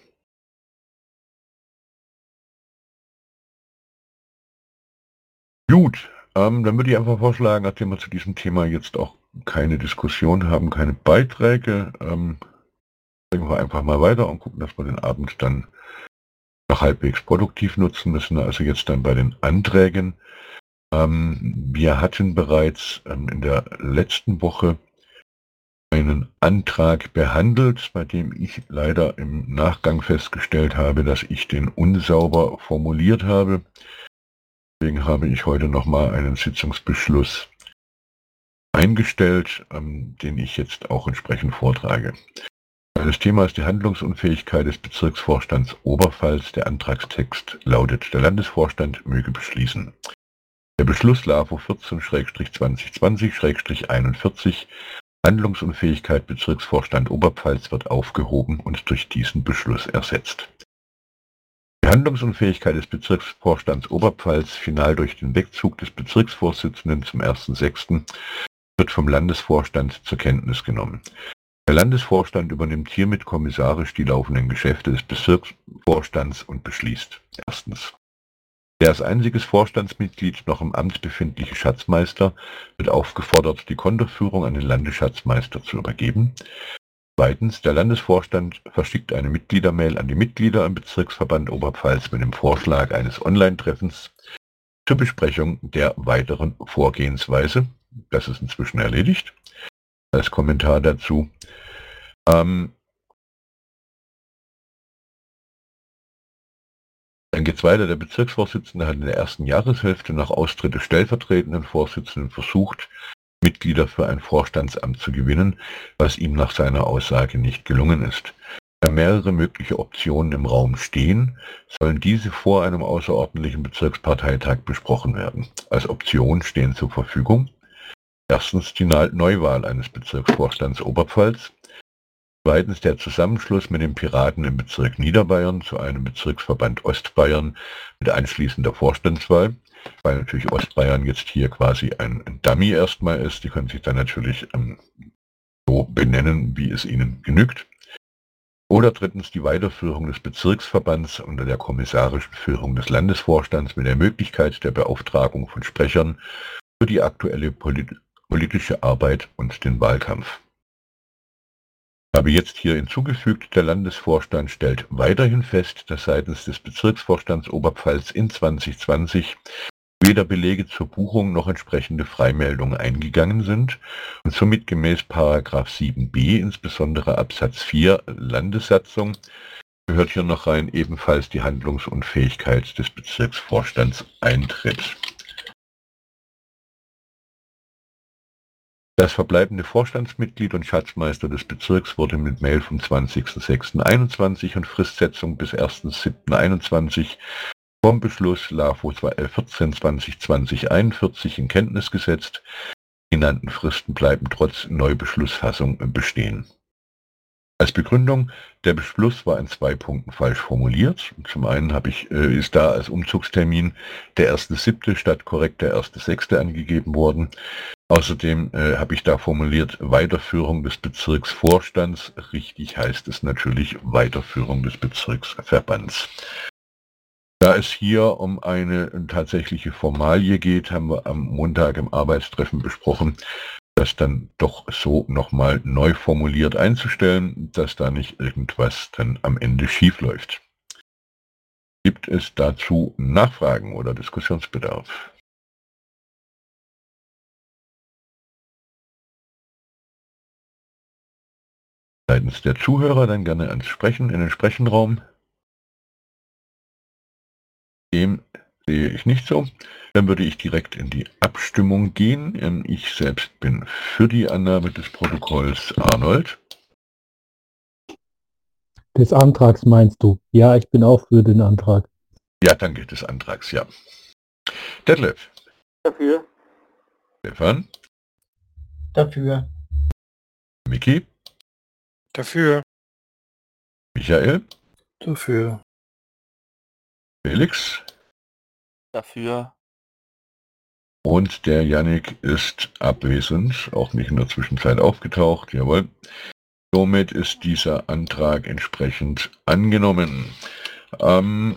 Gut, ähm, dann würde ich einfach vorschlagen, nachdem wir zu diesem Thema jetzt auch keine Diskussion haben, keine Beiträge, ähm, bringen wir einfach mal weiter und gucken, dass wir den Abend dann noch halbwegs produktiv nutzen müssen. Also jetzt dann bei den Anträgen. Ähm, wir hatten bereits ähm, in der letzten Woche einen Antrag behandelt, bei dem ich leider im Nachgang festgestellt habe, dass ich den unsauber formuliert habe. Deswegen habe ich heute nochmal einen Sitzungsbeschluss eingestellt, ähm, den ich jetzt auch entsprechend vortrage. Das Thema ist die Handlungsunfähigkeit des Bezirksvorstands Oberpfalz. Der Antragstext lautet: Der Landesvorstand möge beschließen. Der Beschluss LAFO vierzehn zwanzig zwanzig einundvierzig Handlungsunfähigkeit Bezirksvorstand Oberpfalz wird aufgehoben und durch diesen Beschluss ersetzt. Die Handlungsunfähigkeit des Bezirksvorstands Oberpfalz, final durch den Wegzug des Bezirksvorsitzenden zum ersten sechsten wird vom Landesvorstand zur Kenntnis genommen. Der Landesvorstand übernimmt hiermit kommissarisch die laufenden Geschäfte des Bezirksvorstands und beschließt: Erstens. Der als einziges Vorstandsmitglied noch im Amt befindliche Schatzmeister wird aufgefordert, die Kontoführung an den Landesschatzmeister zu übergeben. Zweitens. Der Landesvorstand verschickt eine Mitgliedermail an die Mitglieder im Bezirksverband Oberpfalz mit dem Vorschlag eines Online-Treffens zur Besprechung der weiteren Vorgehensweise. Das ist inzwischen erledigt. Als Kommentar dazu. Ähm, dann geht es weiter. Der Bezirksvorsitzende hat in der ersten Jahreshälfte nach Austritt des stellvertretenden Vorsitzenden versucht, Mitglieder für ein Vorstandsamt zu gewinnen, was ihm nach seiner Aussage nicht gelungen ist. Da mehrere mögliche Optionen im Raum stehen, sollen diese vor einem außerordentlichen Bezirksparteitag besprochen werden. Als Option stehen zur Verfügung erstens die Neuwahl eines Bezirksvorstands Oberpfalz, zweitens der Zusammenschluss mit den Piraten im Bezirk Niederbayern zu einem Bezirksverband Ostbayern mit anschließender Vorstandswahl, weil natürlich Ostbayern jetzt hier quasi ein Dummy erstmal ist. Die können sich dann natürlich ähm, so benennen, wie es ihnen genügt. Oder drittens die Weiterführung des Bezirksverbands unter der kommissarischen Führung des Landesvorstands mit der Möglichkeit der Beauftragung von Sprechern für die aktuelle polit- politische Arbeit und den Wahlkampf. Ich habe jetzt hier hinzugefügt, der Landesvorstand stellt weiterhin fest, dass seitens des Bezirksvorstands Oberpfalz in zwanzig zwanzig weder Belege zur Buchung noch entsprechende Freimeldungen eingegangen sind und somit gemäß Paragraph sieben b, insbesondere Absatz vier Landessatzung, gehört hier noch rein, ebenfalls die Handlungsunfähigkeit des Bezirksvorstands eintritt. Das verbleibende Vorstandsmitglied und Schatzmeister des Bezirks wurde mit Mail vom zwanzigsten sechsten einundzwanzig und Fristsetzung bis ersten siebten einundzwanzig vom Beschluss LAFO vierzehn zwanzig zwanzig einundvierzig in Kenntnis gesetzt. Die genannten Fristen bleiben trotz Neubeschlussfassung bestehen. Als Begründung, der Beschluss war in zwei Punkten falsch formuliert. Zum einen habe ich, äh, ist da als Umzugstermin der erste siebte statt korrekt der erste sechste angegeben worden. Außerdem äh, habe ich da formuliert Weiterführung des Bezirksvorstands. Richtig heißt es natürlich Weiterführung des Bezirksverbands. Da es hier um eine tatsächliche Formalie geht, haben wir am Montag im Arbeitstreffen besprochen, das dann doch so nochmal neu formuliert einzustellen, dass da nicht irgendwas dann am Ende schief läuft. Gibt es dazu Nachfragen oder Diskussionsbedarf? Seitens der Zuhörer dann gerne ans Sprechen in den Sprechenraum. Dem sehe ich nicht so. Dann würde ich direkt in die Abstimmung gehen. Ich selbst bin für die Annahme des Protokolls. Arnold?
Des Antrags meinst du? Ja, ich bin auch für den Antrag.
Ja, danke, des Antrags, ja. Detlef?
Dafür.
Stefan?
Dafür.
Miki?
Dafür.
Michael?
Dafür.
Felix?
Dafür.
Und der Yannick ist abwesend, auch nicht in der Zwischenzeit aufgetaucht, jawohl. Somit ist dieser Antrag entsprechend angenommen. Ähm,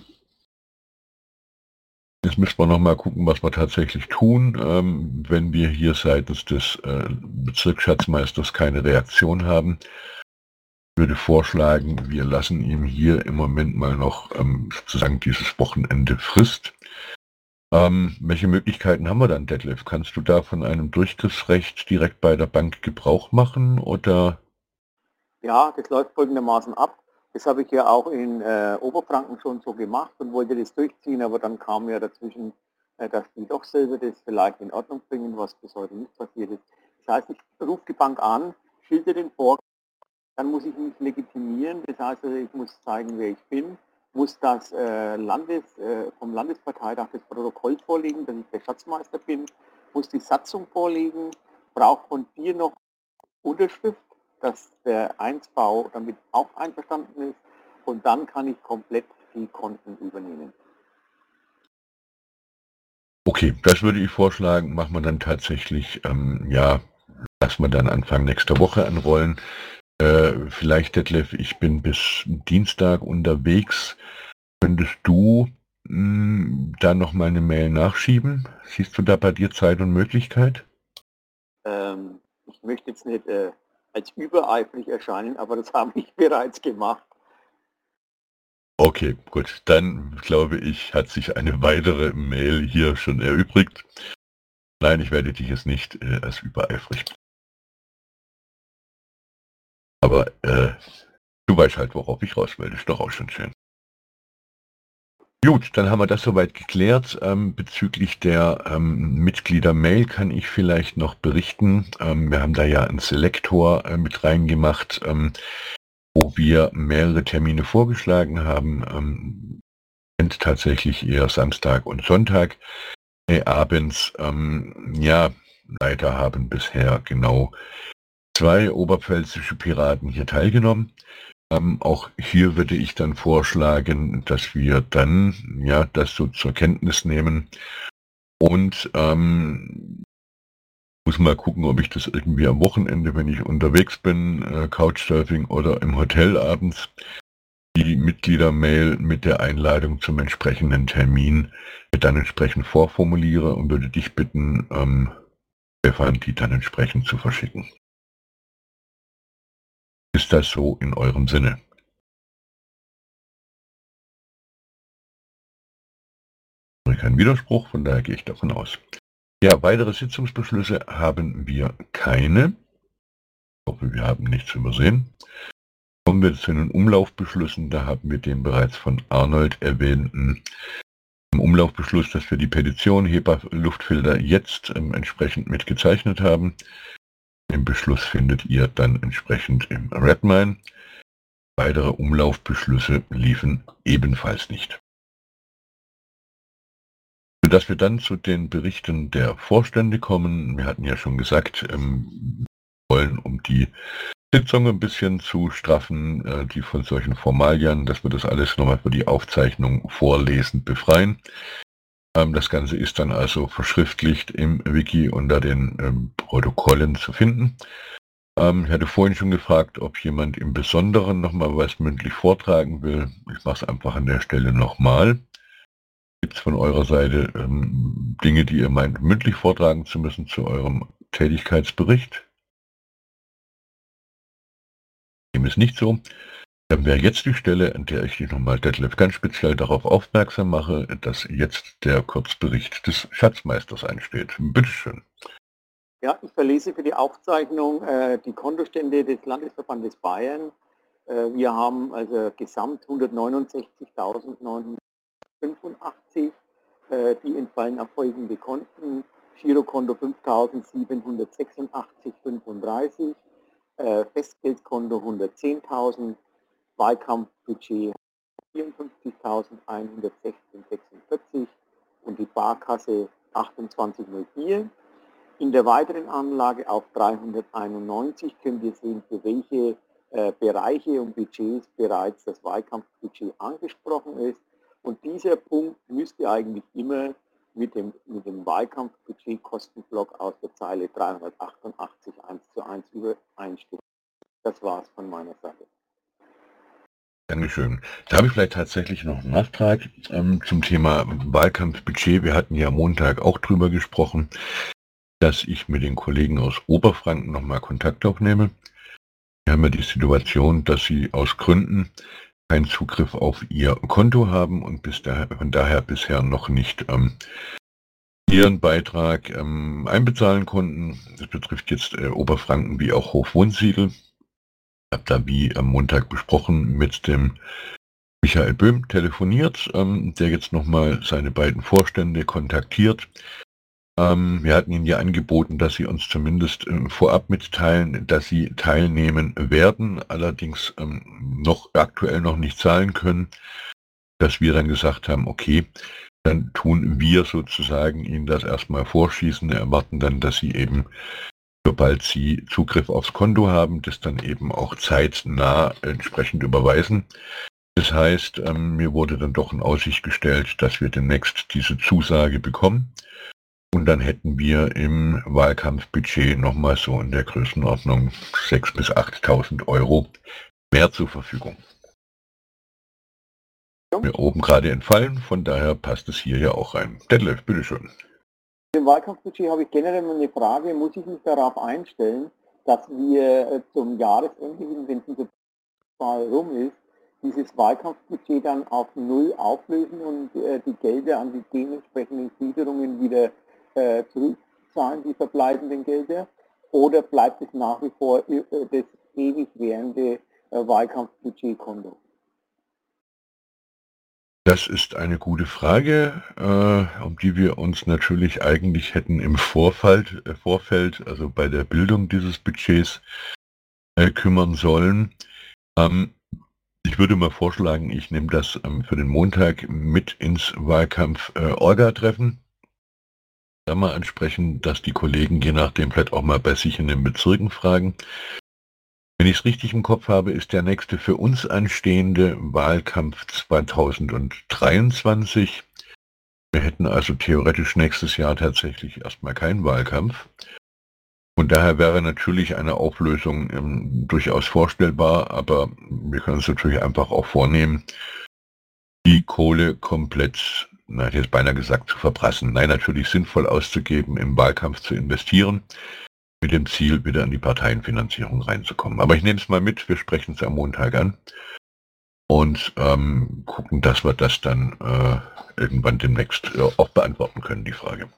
jetzt müssen wir noch mal gucken, was wir tatsächlich tun. Ähm, wenn wir hier seitens des äh, Bezirksschatzmeisters keine Reaktion haben, würde vorschlagen, wir lassen ihm hier im Moment mal noch ähm, sozusagen dieses Wochenende Frist. Ähm, welche Möglichkeiten haben wir dann, Detlef? Kannst du da von einem Durchgriffsrecht direkt bei der Bank Gebrauch machen oder?
Ja, das läuft folgendermaßen ab. Das habe ich ja auch in äh, Oberfranken schon so gemacht und wollte das durchziehen, aber dann kam ja dazwischen, äh, dass die doch selber das vielleicht in Ordnung bringen, was bis heute nicht passiert ist. Das heißt, ich rufe die Bank an, schilder den Vorgang, dann muss ich mich legitimieren, das heißt, also ich muss zeigen, wer ich bin, muss das äh, Landes, äh, vom Landesparteitag das Protokoll vorlegen, dass ich der Schatzmeister bin, muss die Satzung vorlegen, brauche von dir noch Unterschrift, dass der eins V damit auch einverstanden ist und dann kann ich komplett die Konten übernehmen.
Okay, das würde ich vorschlagen, machen wir dann tatsächlich, ähm, ja, lassen wir dann Anfang nächster Woche anrollen. Äh, vielleicht, Detlef, ich bin bis Dienstag unterwegs. Könntest du mh, da noch mal eine Mail nachschieben? Siehst du da bei dir Zeit und Möglichkeit?
Ähm, ich möchte jetzt nicht äh, als übereifrig erscheinen, aber das habe ich bereits gemacht.
Okay, gut. Dann glaube ich, hat sich eine weitere Mail hier schon erübrigt. Nein, ich werde dich jetzt nicht äh, als übereifrig. Aber äh, du weißt halt, worauf ich raus will. Das ist doch auch schon schön. Gut, dann haben wir das soweit geklärt. Ähm, bezüglich der ähm, Mitglieder-Mail kann ich vielleicht noch berichten. Ähm, wir haben da ja einen Selektor äh, mit reingemacht. Ähm, wo wir mehrere Termine vorgeschlagen haben, ähm, sind tatsächlich eher Samstag und Sonntag äh, abends. Ähm, ja, leider haben bisher genau zwei oberpfälzische Piraten hier teilgenommen. Ähm, auch hier würde ich dann vorschlagen, dass wir dann ja das so zur Kenntnis nehmen und ähm, muss mal gucken, ob ich das irgendwie am Wochenende, wenn ich unterwegs bin, äh, Couchsurfing oder im Hotel abends, die Mitgliedermail mit der Einladung zum entsprechenden Termin dann entsprechend vorformuliere und würde dich bitten, ähm, Stefan, die dann entsprechend zu verschicken. Ist das so in eurem Sinne? Kein Widerspruch, von daher gehe ich davon aus. Ja, weitere Sitzungsbeschlüsse haben wir keine. Ich hoffe, wir haben nichts übersehen. Kommen wir zu den Umlaufbeschlüssen. Da haben wir den bereits von Arnold erwähnten Umlaufbeschluss, dass wir die Petition HEPA-Luftfilter jetzt ähm, entsprechend mitgezeichnet haben. Den Beschluss findet ihr dann entsprechend im Redmine. Weitere Umlaufbeschlüsse liefen ebenfalls nicht. Dass wir dann zu den Berichten der Vorstände kommen. Wir hatten ja schon gesagt, ähm, wir wollen um die Sitzung ein bisschen zu straffen, äh, die von solchen Formalien, dass wir das alles nochmal für die Aufzeichnung vorlesend befreien. Ähm, das Ganze ist dann also verschriftlicht im Wiki unter den ähm, Protokollen zu finden. Ähm, ich hatte vorhin schon gefragt, ob jemand im Besonderen nochmal was mündlich vortragen will. Ich mache es einfach an der Stelle nochmal. Gibt es von eurer Seite ähm, Dinge, die ihr meint, mündlich vortragen zu müssen zu eurem Tätigkeitsbericht? Dem ist nicht so. Dann wäre jetzt die Stelle, an der ich dich nochmal, Detlef, ganz speziell darauf aufmerksam mache, dass jetzt der Kurzbericht des Schatzmeisters einsteht. Bitteschön.
Ja, ich verlese für die Aufzeichnung äh, die Kontostände des Landesverbandes Bayern. Äh, wir haben also gesamt hundertneunundsechzigtausendneunhundertfünfundachtzig, äh, die entfallen auf folgende Konten: Girokonto fünftausendsiebenhundertsechsundachtzig Komma fünfunddreißig, äh, Festgeldkonto hundertzehntausend, Wahlkampfbudget vierundfünfzigtausendeinhundertsechzehn Komma sechsundvierzig und die Barkasse achtundzwanzig Komma null vier. In der weiteren Anlage auf dreihunderteinundneunzig könnt ihr sehen, für welche äh, Bereiche und Budgets bereits das Wahlkampfbudget angesprochen ist. Und dieser Punkt müsste eigentlich immer mit dem, mit dem Wahlkampfbudget-Kostenblock aus der Zeile dreihundertachtundachtzig eins zu eins übereinstimmen. Das war's von meiner Seite.
Dankeschön. Da habe ich vielleicht tatsächlich noch einen Nachtrag ähm, zum Thema Wahlkampfbudget. Wir hatten ja Montag auch drüber gesprochen, dass ich mit den Kollegen aus Oberfranken nochmal Kontakt aufnehme. Wir haben ja die Situation, dass sie aus Gründen keinen Zugriff auf ihr Konto haben und bis daher, von daher bisher noch nicht ähm, ihren Beitrag ähm, einbezahlen konnten. Das betrifft jetzt äh, Oberfranken wie auch Hochwohnsiedel. Ich habe da wie am Montag besprochen mit dem Michael Böhm telefoniert, ähm, der jetzt nochmal seine beiden Vorstände kontaktiert. Ähm, wir hatten ihnen ja angeboten, dass sie uns zumindest ähm, vorab mitteilen, dass sie teilnehmen werden, allerdings ähm, noch aktuell noch nicht zahlen können, dass wir dann gesagt haben, okay, dann tun wir sozusagen ihnen das erstmal vorschießen, erwarten dann, dass sie eben, sobald sie Zugriff aufs Konto haben, das dann eben auch zeitnah entsprechend überweisen. Das heißt, ähm, mir wurde dann doch in Aussicht gestellt, dass wir demnächst diese Zusage bekommen. Und dann hätten wir im Wahlkampfbudget nochmal so in der Größenordnung sechstausend bis achttausend Euro mehr zur Verfügung. Mir oben gerade entfallen, von daher passt es hier ja auch rein. Detlef, bitteschön.
Im Wahlkampfbudget habe ich generell mal eine Frage: Muss ich mich darauf einstellen, dass wir zum Jahresende hin, wenn dieser Wahl rum ist, dieses Wahlkampfbudget dann auf Null auflösen und äh, die Gelder an die dementsprechenden Gliederungen wieder äh, zurückzahlen, die verbleibenden Gelder? Oder bleibt es nach wie vor äh, das ewig währende äh, Wahlkampfbudgetkonto?
Das ist eine gute Frage, äh, um die wir uns natürlich eigentlich hätten im Vorfeld, äh, Vorfeld also bei der Bildung dieses Budgets, äh, kümmern sollen. Ähm, ich würde mal vorschlagen, ich nehme das ähm, für den Montag mit ins Wahlkampf-Orga-Treffen. Da mal ansprechen, dass die Kollegen je nachdem vielleicht auch mal bei sich in den Bezirken fragen. Wenn ich es richtig im Kopf habe, ist der nächste für uns anstehende Wahlkampf zweitausenddreiundzwanzig. Wir hätten also theoretisch nächstes Jahr tatsächlich erstmal keinen Wahlkampf. Von daher wäre natürlich eine Auflösung ähm, durchaus vorstellbar, aber wir können uns natürlich einfach auch vornehmen, die Kohle komplett, na, ich hätte jetzt beinahe gesagt, zu verprassen. Nein, natürlich sinnvoll auszugeben, im Wahlkampf zu investieren, mit dem Ziel, wieder in die Parteienfinanzierung reinzukommen. Aber ich nehme es mal mit, wir sprechen es am Montag an und ähm, gucken, dass wir das dann äh, irgendwann demnächst äh, auch beantworten können, die Frage.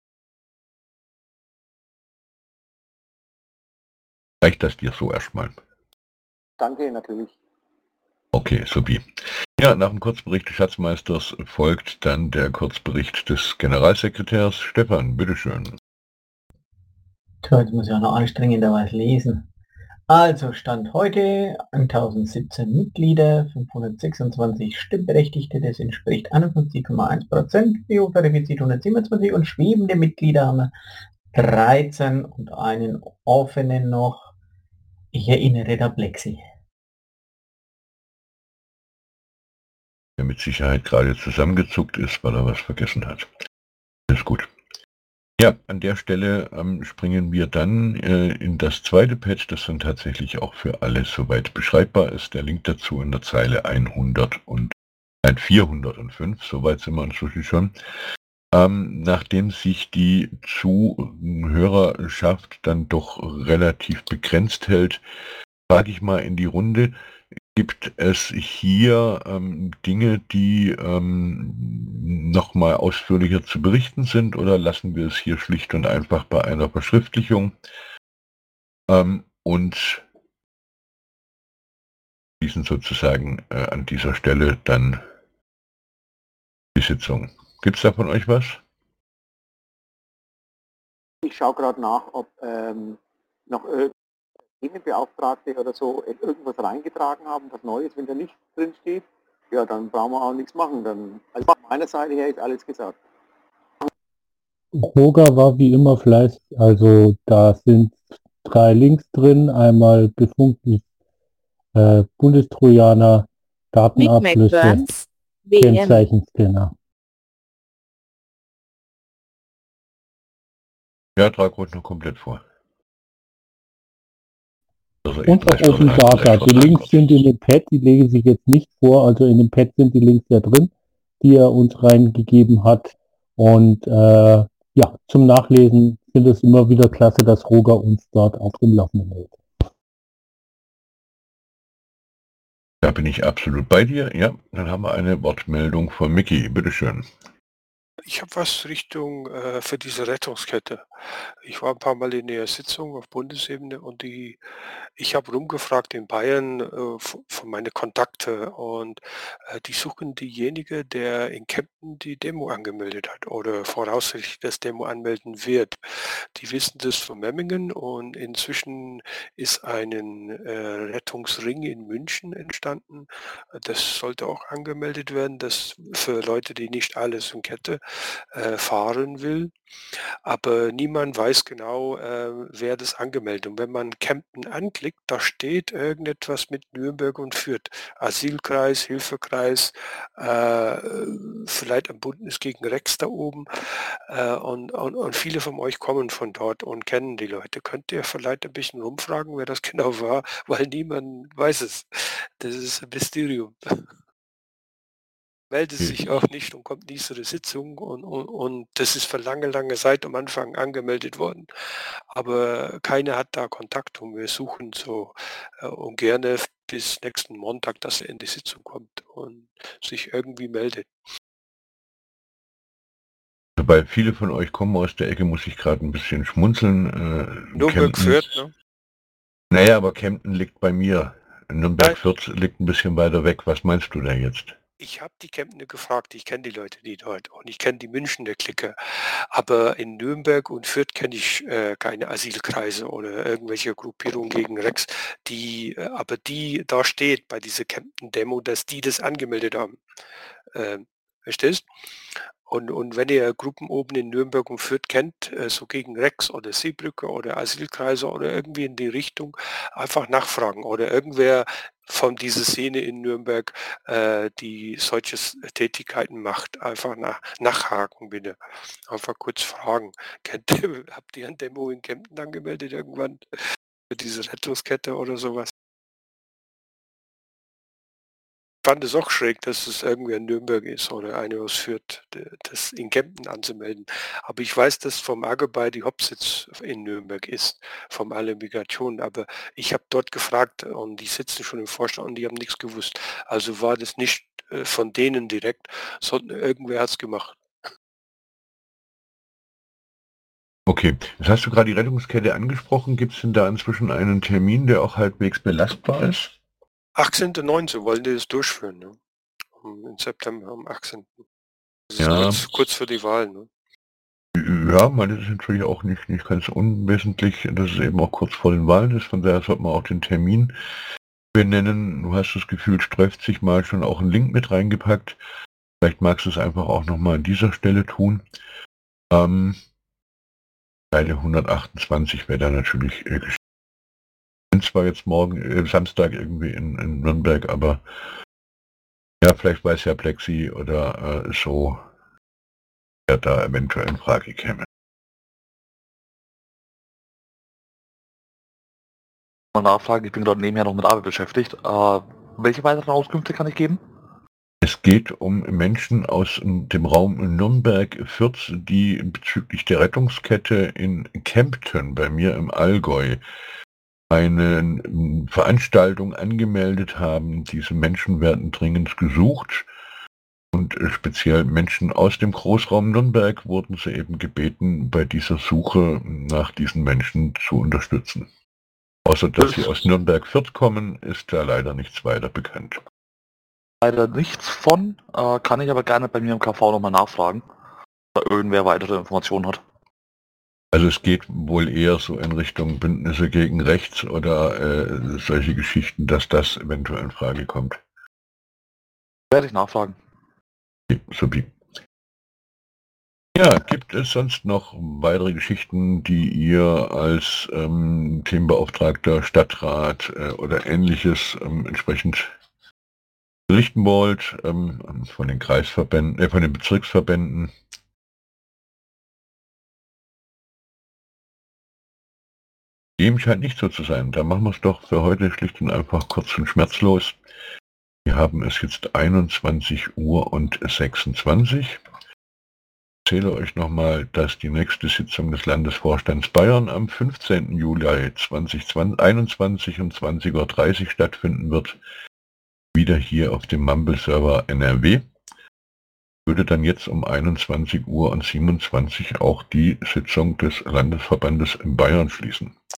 Reicht das dir so erstmal?
Danke, natürlich.
Okay, supi. Ja, nach dem Kurzbericht des Schatzmeisters folgt dann der Kurzbericht des Generalsekretärs. Stefan, bitteschön.
So, jetzt muss ich auch noch anstrengenderweise lesen. Also Stand heute tausendsiebzehn Mitglieder, fünfhundertsechsundzwanzig Stimmberechtigte, das entspricht einundfünfzig Komma eins Prozent, B O-Verifizit hundertsiebenundzwanzig und schwebende Mitglieder haben wir dreizehn und einen offenen noch. Ich erinnere da Plexi.
Der mit Sicherheit gerade zusammengezuckt ist, weil er was vergessen hat. Ist gut. Ja, an der Stelle ähm, springen wir dann äh, in das zweite Patch, das dann tatsächlich auch für alle soweit beschreibbar ist. Der Link dazu in der Zeile hundert und nein, vierhundertfünf, soweit sind wir inzwischen schon. Ähm, nachdem sich die Zuhörerschaft dann doch relativ begrenzt hält, frage ich mal in die Runde, gibt es hier ähm, Dinge, die ähm, nochmal ausführlicher zu berichten sind, oder lassen wir es hier schlicht und einfach bei einer Verschriftlichung ähm, und schließen sozusagen äh, an dieser Stelle dann die Sitzung. Gibt es da von euch was?
Ich schaue gerade nach, ob ähm, noch äh, Themenbeauftragte oder so irgendwas reingetragen haben, was Neues. Wenn da nichts drin steht, ja, dann brauchen wir auch nichts machen. Dann, also von meiner Seite her ist alles gesagt.
Roger war wie immer fleißig, also da sind drei Links drin, einmal befunktes äh, Bundestrojaner, Datenabflüsse, Kennzeichenscanner.
Ja, trag ruhig noch komplett vor. Also
Und auch Open Data. Die Links sind in dem Pad, die legen sich jetzt nicht vor, also in dem Pad sind die Links ja drin, die er uns reingegeben hat. Und äh, ja, zum Nachlesen finde ich es immer wieder klasse, dass Roger uns dort auf dem Laufenden hält.
Da bin ich absolut bei dir. Ja, dann haben wir eine Wortmeldung von Micky. Bitteschön.
Ich habe was Richtung äh, für diese Rettungskette. Ich war ein paar Mal in der Sitzung auf Bundesebene und die ich habe rumgefragt in Bayern, äh, v von meine Kontakte und, äh, die suchen diejenige, der in Kempten die Demo angemeldet hat oder voraussichtlich das Demo anmelden wird. Die wissen das von Memmingen und inzwischen ist einen, äh, Rettungsring in München entstanden. Äh, Das sollte auch angemeldet werden, das für Leute, die nicht alles in Kette, äh, fahren will. Aber niemand weiß genau, äh, wer das angemeldet. Und wenn man Kempten anklickt, da steht irgendetwas mit Nürnberg und Fürth. Asylkreis, Hilfekreis, äh, vielleicht ein Bündnis gegen Rex da oben. Äh, und, und, und viele von euch kommen von dort und kennen die Leute. Könnt ihr vielleicht ein bisschen rumfragen, wer das genau war? Weil niemand weiß es. Das ist ein Mysterium. Meldet sich auch nicht und kommt nie zu der Sitzung und, und, und das ist für lange, lange Zeit am Anfang angemeldet worden. Aber keiner hat da Kontakt und wir suchen so äh, und gerne bis nächsten Montag, dass er in die Sitzung kommt und sich irgendwie meldet.
Weil viele von euch kommen aus der Ecke, muss ich gerade ein bisschen schmunzeln. Äh,
Nürnberg Fürth, ne?
Naja, aber Kempten liegt bei mir. Nürnberg Fürth liegt ein bisschen weiter weg. Was meinst du da jetzt?
Ich habe die Kemptner gefragt, ich kenne die Leute, die dort und ich kenne die Münchner Clique. Aber in Nürnberg und Fürth kenne ich äh, keine Asylkreise oder irgendwelche Gruppierungen gegen Rex, die, äh, aber die da steht bei dieser Kempten-Demo, dass die das angemeldet haben. Ähm, verstehst? Und, und wenn ihr Gruppen oben in Nürnberg und Fürth kennt, äh, so gegen Rex oder Seebrücke oder Asylkreise oder irgendwie in die Richtung, einfach nachfragen. Oder irgendwer von dieser Szene in Nürnberg, äh, die solche Tätigkeiten macht, einfach nach, nachhaken bitte. Einfach kurz fragen. Kennt ihr, habt ihr ein Demo in Kempten angemeldet irgendwann für diese Rettungskette oder sowas? Ich fand es auch schräg, dass es irgendwer in Nürnberg ist oder einer aus Fürth, d- das in Kempten anzumelden. Aber ich weiß, dass vom Agobay die Hauptsitz in Nürnberg ist, vom alle Migration. Aber ich habe dort gefragt und die sitzen schon im Vorstand und die haben nichts gewusst. Also war das nicht äh, von denen direkt, sondern irgendwer hat es gemacht.
Okay, jetzt hast du gerade die Rettungskette angesprochen. Gibt es denn da inzwischen einen Termin, der auch halbwegs belastbar ist?
achtzehnten neunten wollen die das durchführen, ne? Im im September, am achtzehnten Das ist
Ja,
kurz, kurz für die Wahlen. Ne?
ja, man ist natürlich auch nicht, nicht ganz unwesentlich, dass es eben auch kurz vor den Wahlen ist. Von daher sollte man auch den Termin benennen. Du hast das Gefühl, streift sich mal schon auch einen Link mit reingepackt. Vielleicht magst du es einfach auch nochmal an dieser Stelle tun. Ähm, Seite hundertachtundzwanzig wäre da natürlich äh, geschehen. Ich bin zwar jetzt morgen, äh, Samstag irgendwie in, in Nürnberg, aber ja, vielleicht weiß ja Plexi oder äh, so, wer da eventuell in Frage käme.
Mal nachfragen, ich bin gerade nebenher noch mit Arbeit beschäftigt. Äh, welche weiteren Auskünfte kann ich geben?
Es geht um Menschen aus dem Raum Nürnberg-Fürth, die bezüglich der Rettungskette in Kempten bei mir im Allgäu eine Veranstaltung angemeldet haben. Diese Menschen werden dringend gesucht und speziell Menschen aus dem Großraum Nürnberg wurden sie eben gebeten, bei dieser Suche nach diesen Menschen zu unterstützen. Außer dass sie aus Nürnberg-Fürth kommen, ist da leider nichts weiter bekannt.
Leider nichts von, äh, kann ich aber gerne bei mir im K V nochmal nachfragen, ob da irgendwer weitere Informationen hat.
Also es geht wohl eher so in Richtung Bündnisse gegen Rechts oder äh, solche Geschichten, dass das eventuell in Frage kommt.
Werde ich nachfragen.
Okay, supi. Ja, gibt es sonst noch weitere Geschichten, die ihr als ähm, Themenbeauftragter, Stadtrat äh, oder ähnliches ähm, entsprechend berichten wollt, ähm, von den Kreisverbänden, äh, von den Bezirksverbänden? Dem scheint nicht so zu sein. Da machen wir es doch für heute schlicht und einfach kurz und schmerzlos. Wir haben es jetzt einundzwanzig Uhr und sechsundzwanzig. Ich erzähle euch nochmal, dass die nächste Sitzung des Landesvorstands Bayern am fünfzehnten Juli zweitausendeinundzwanzig um zwanzig Uhr dreißig stattfinden wird. Wieder hier auf dem Mumble-Server N R W. Würde dann jetzt um einundzwanzig Uhr und siebenundzwanzig auch die Sitzung des Landesverbandes in Bayern schließen.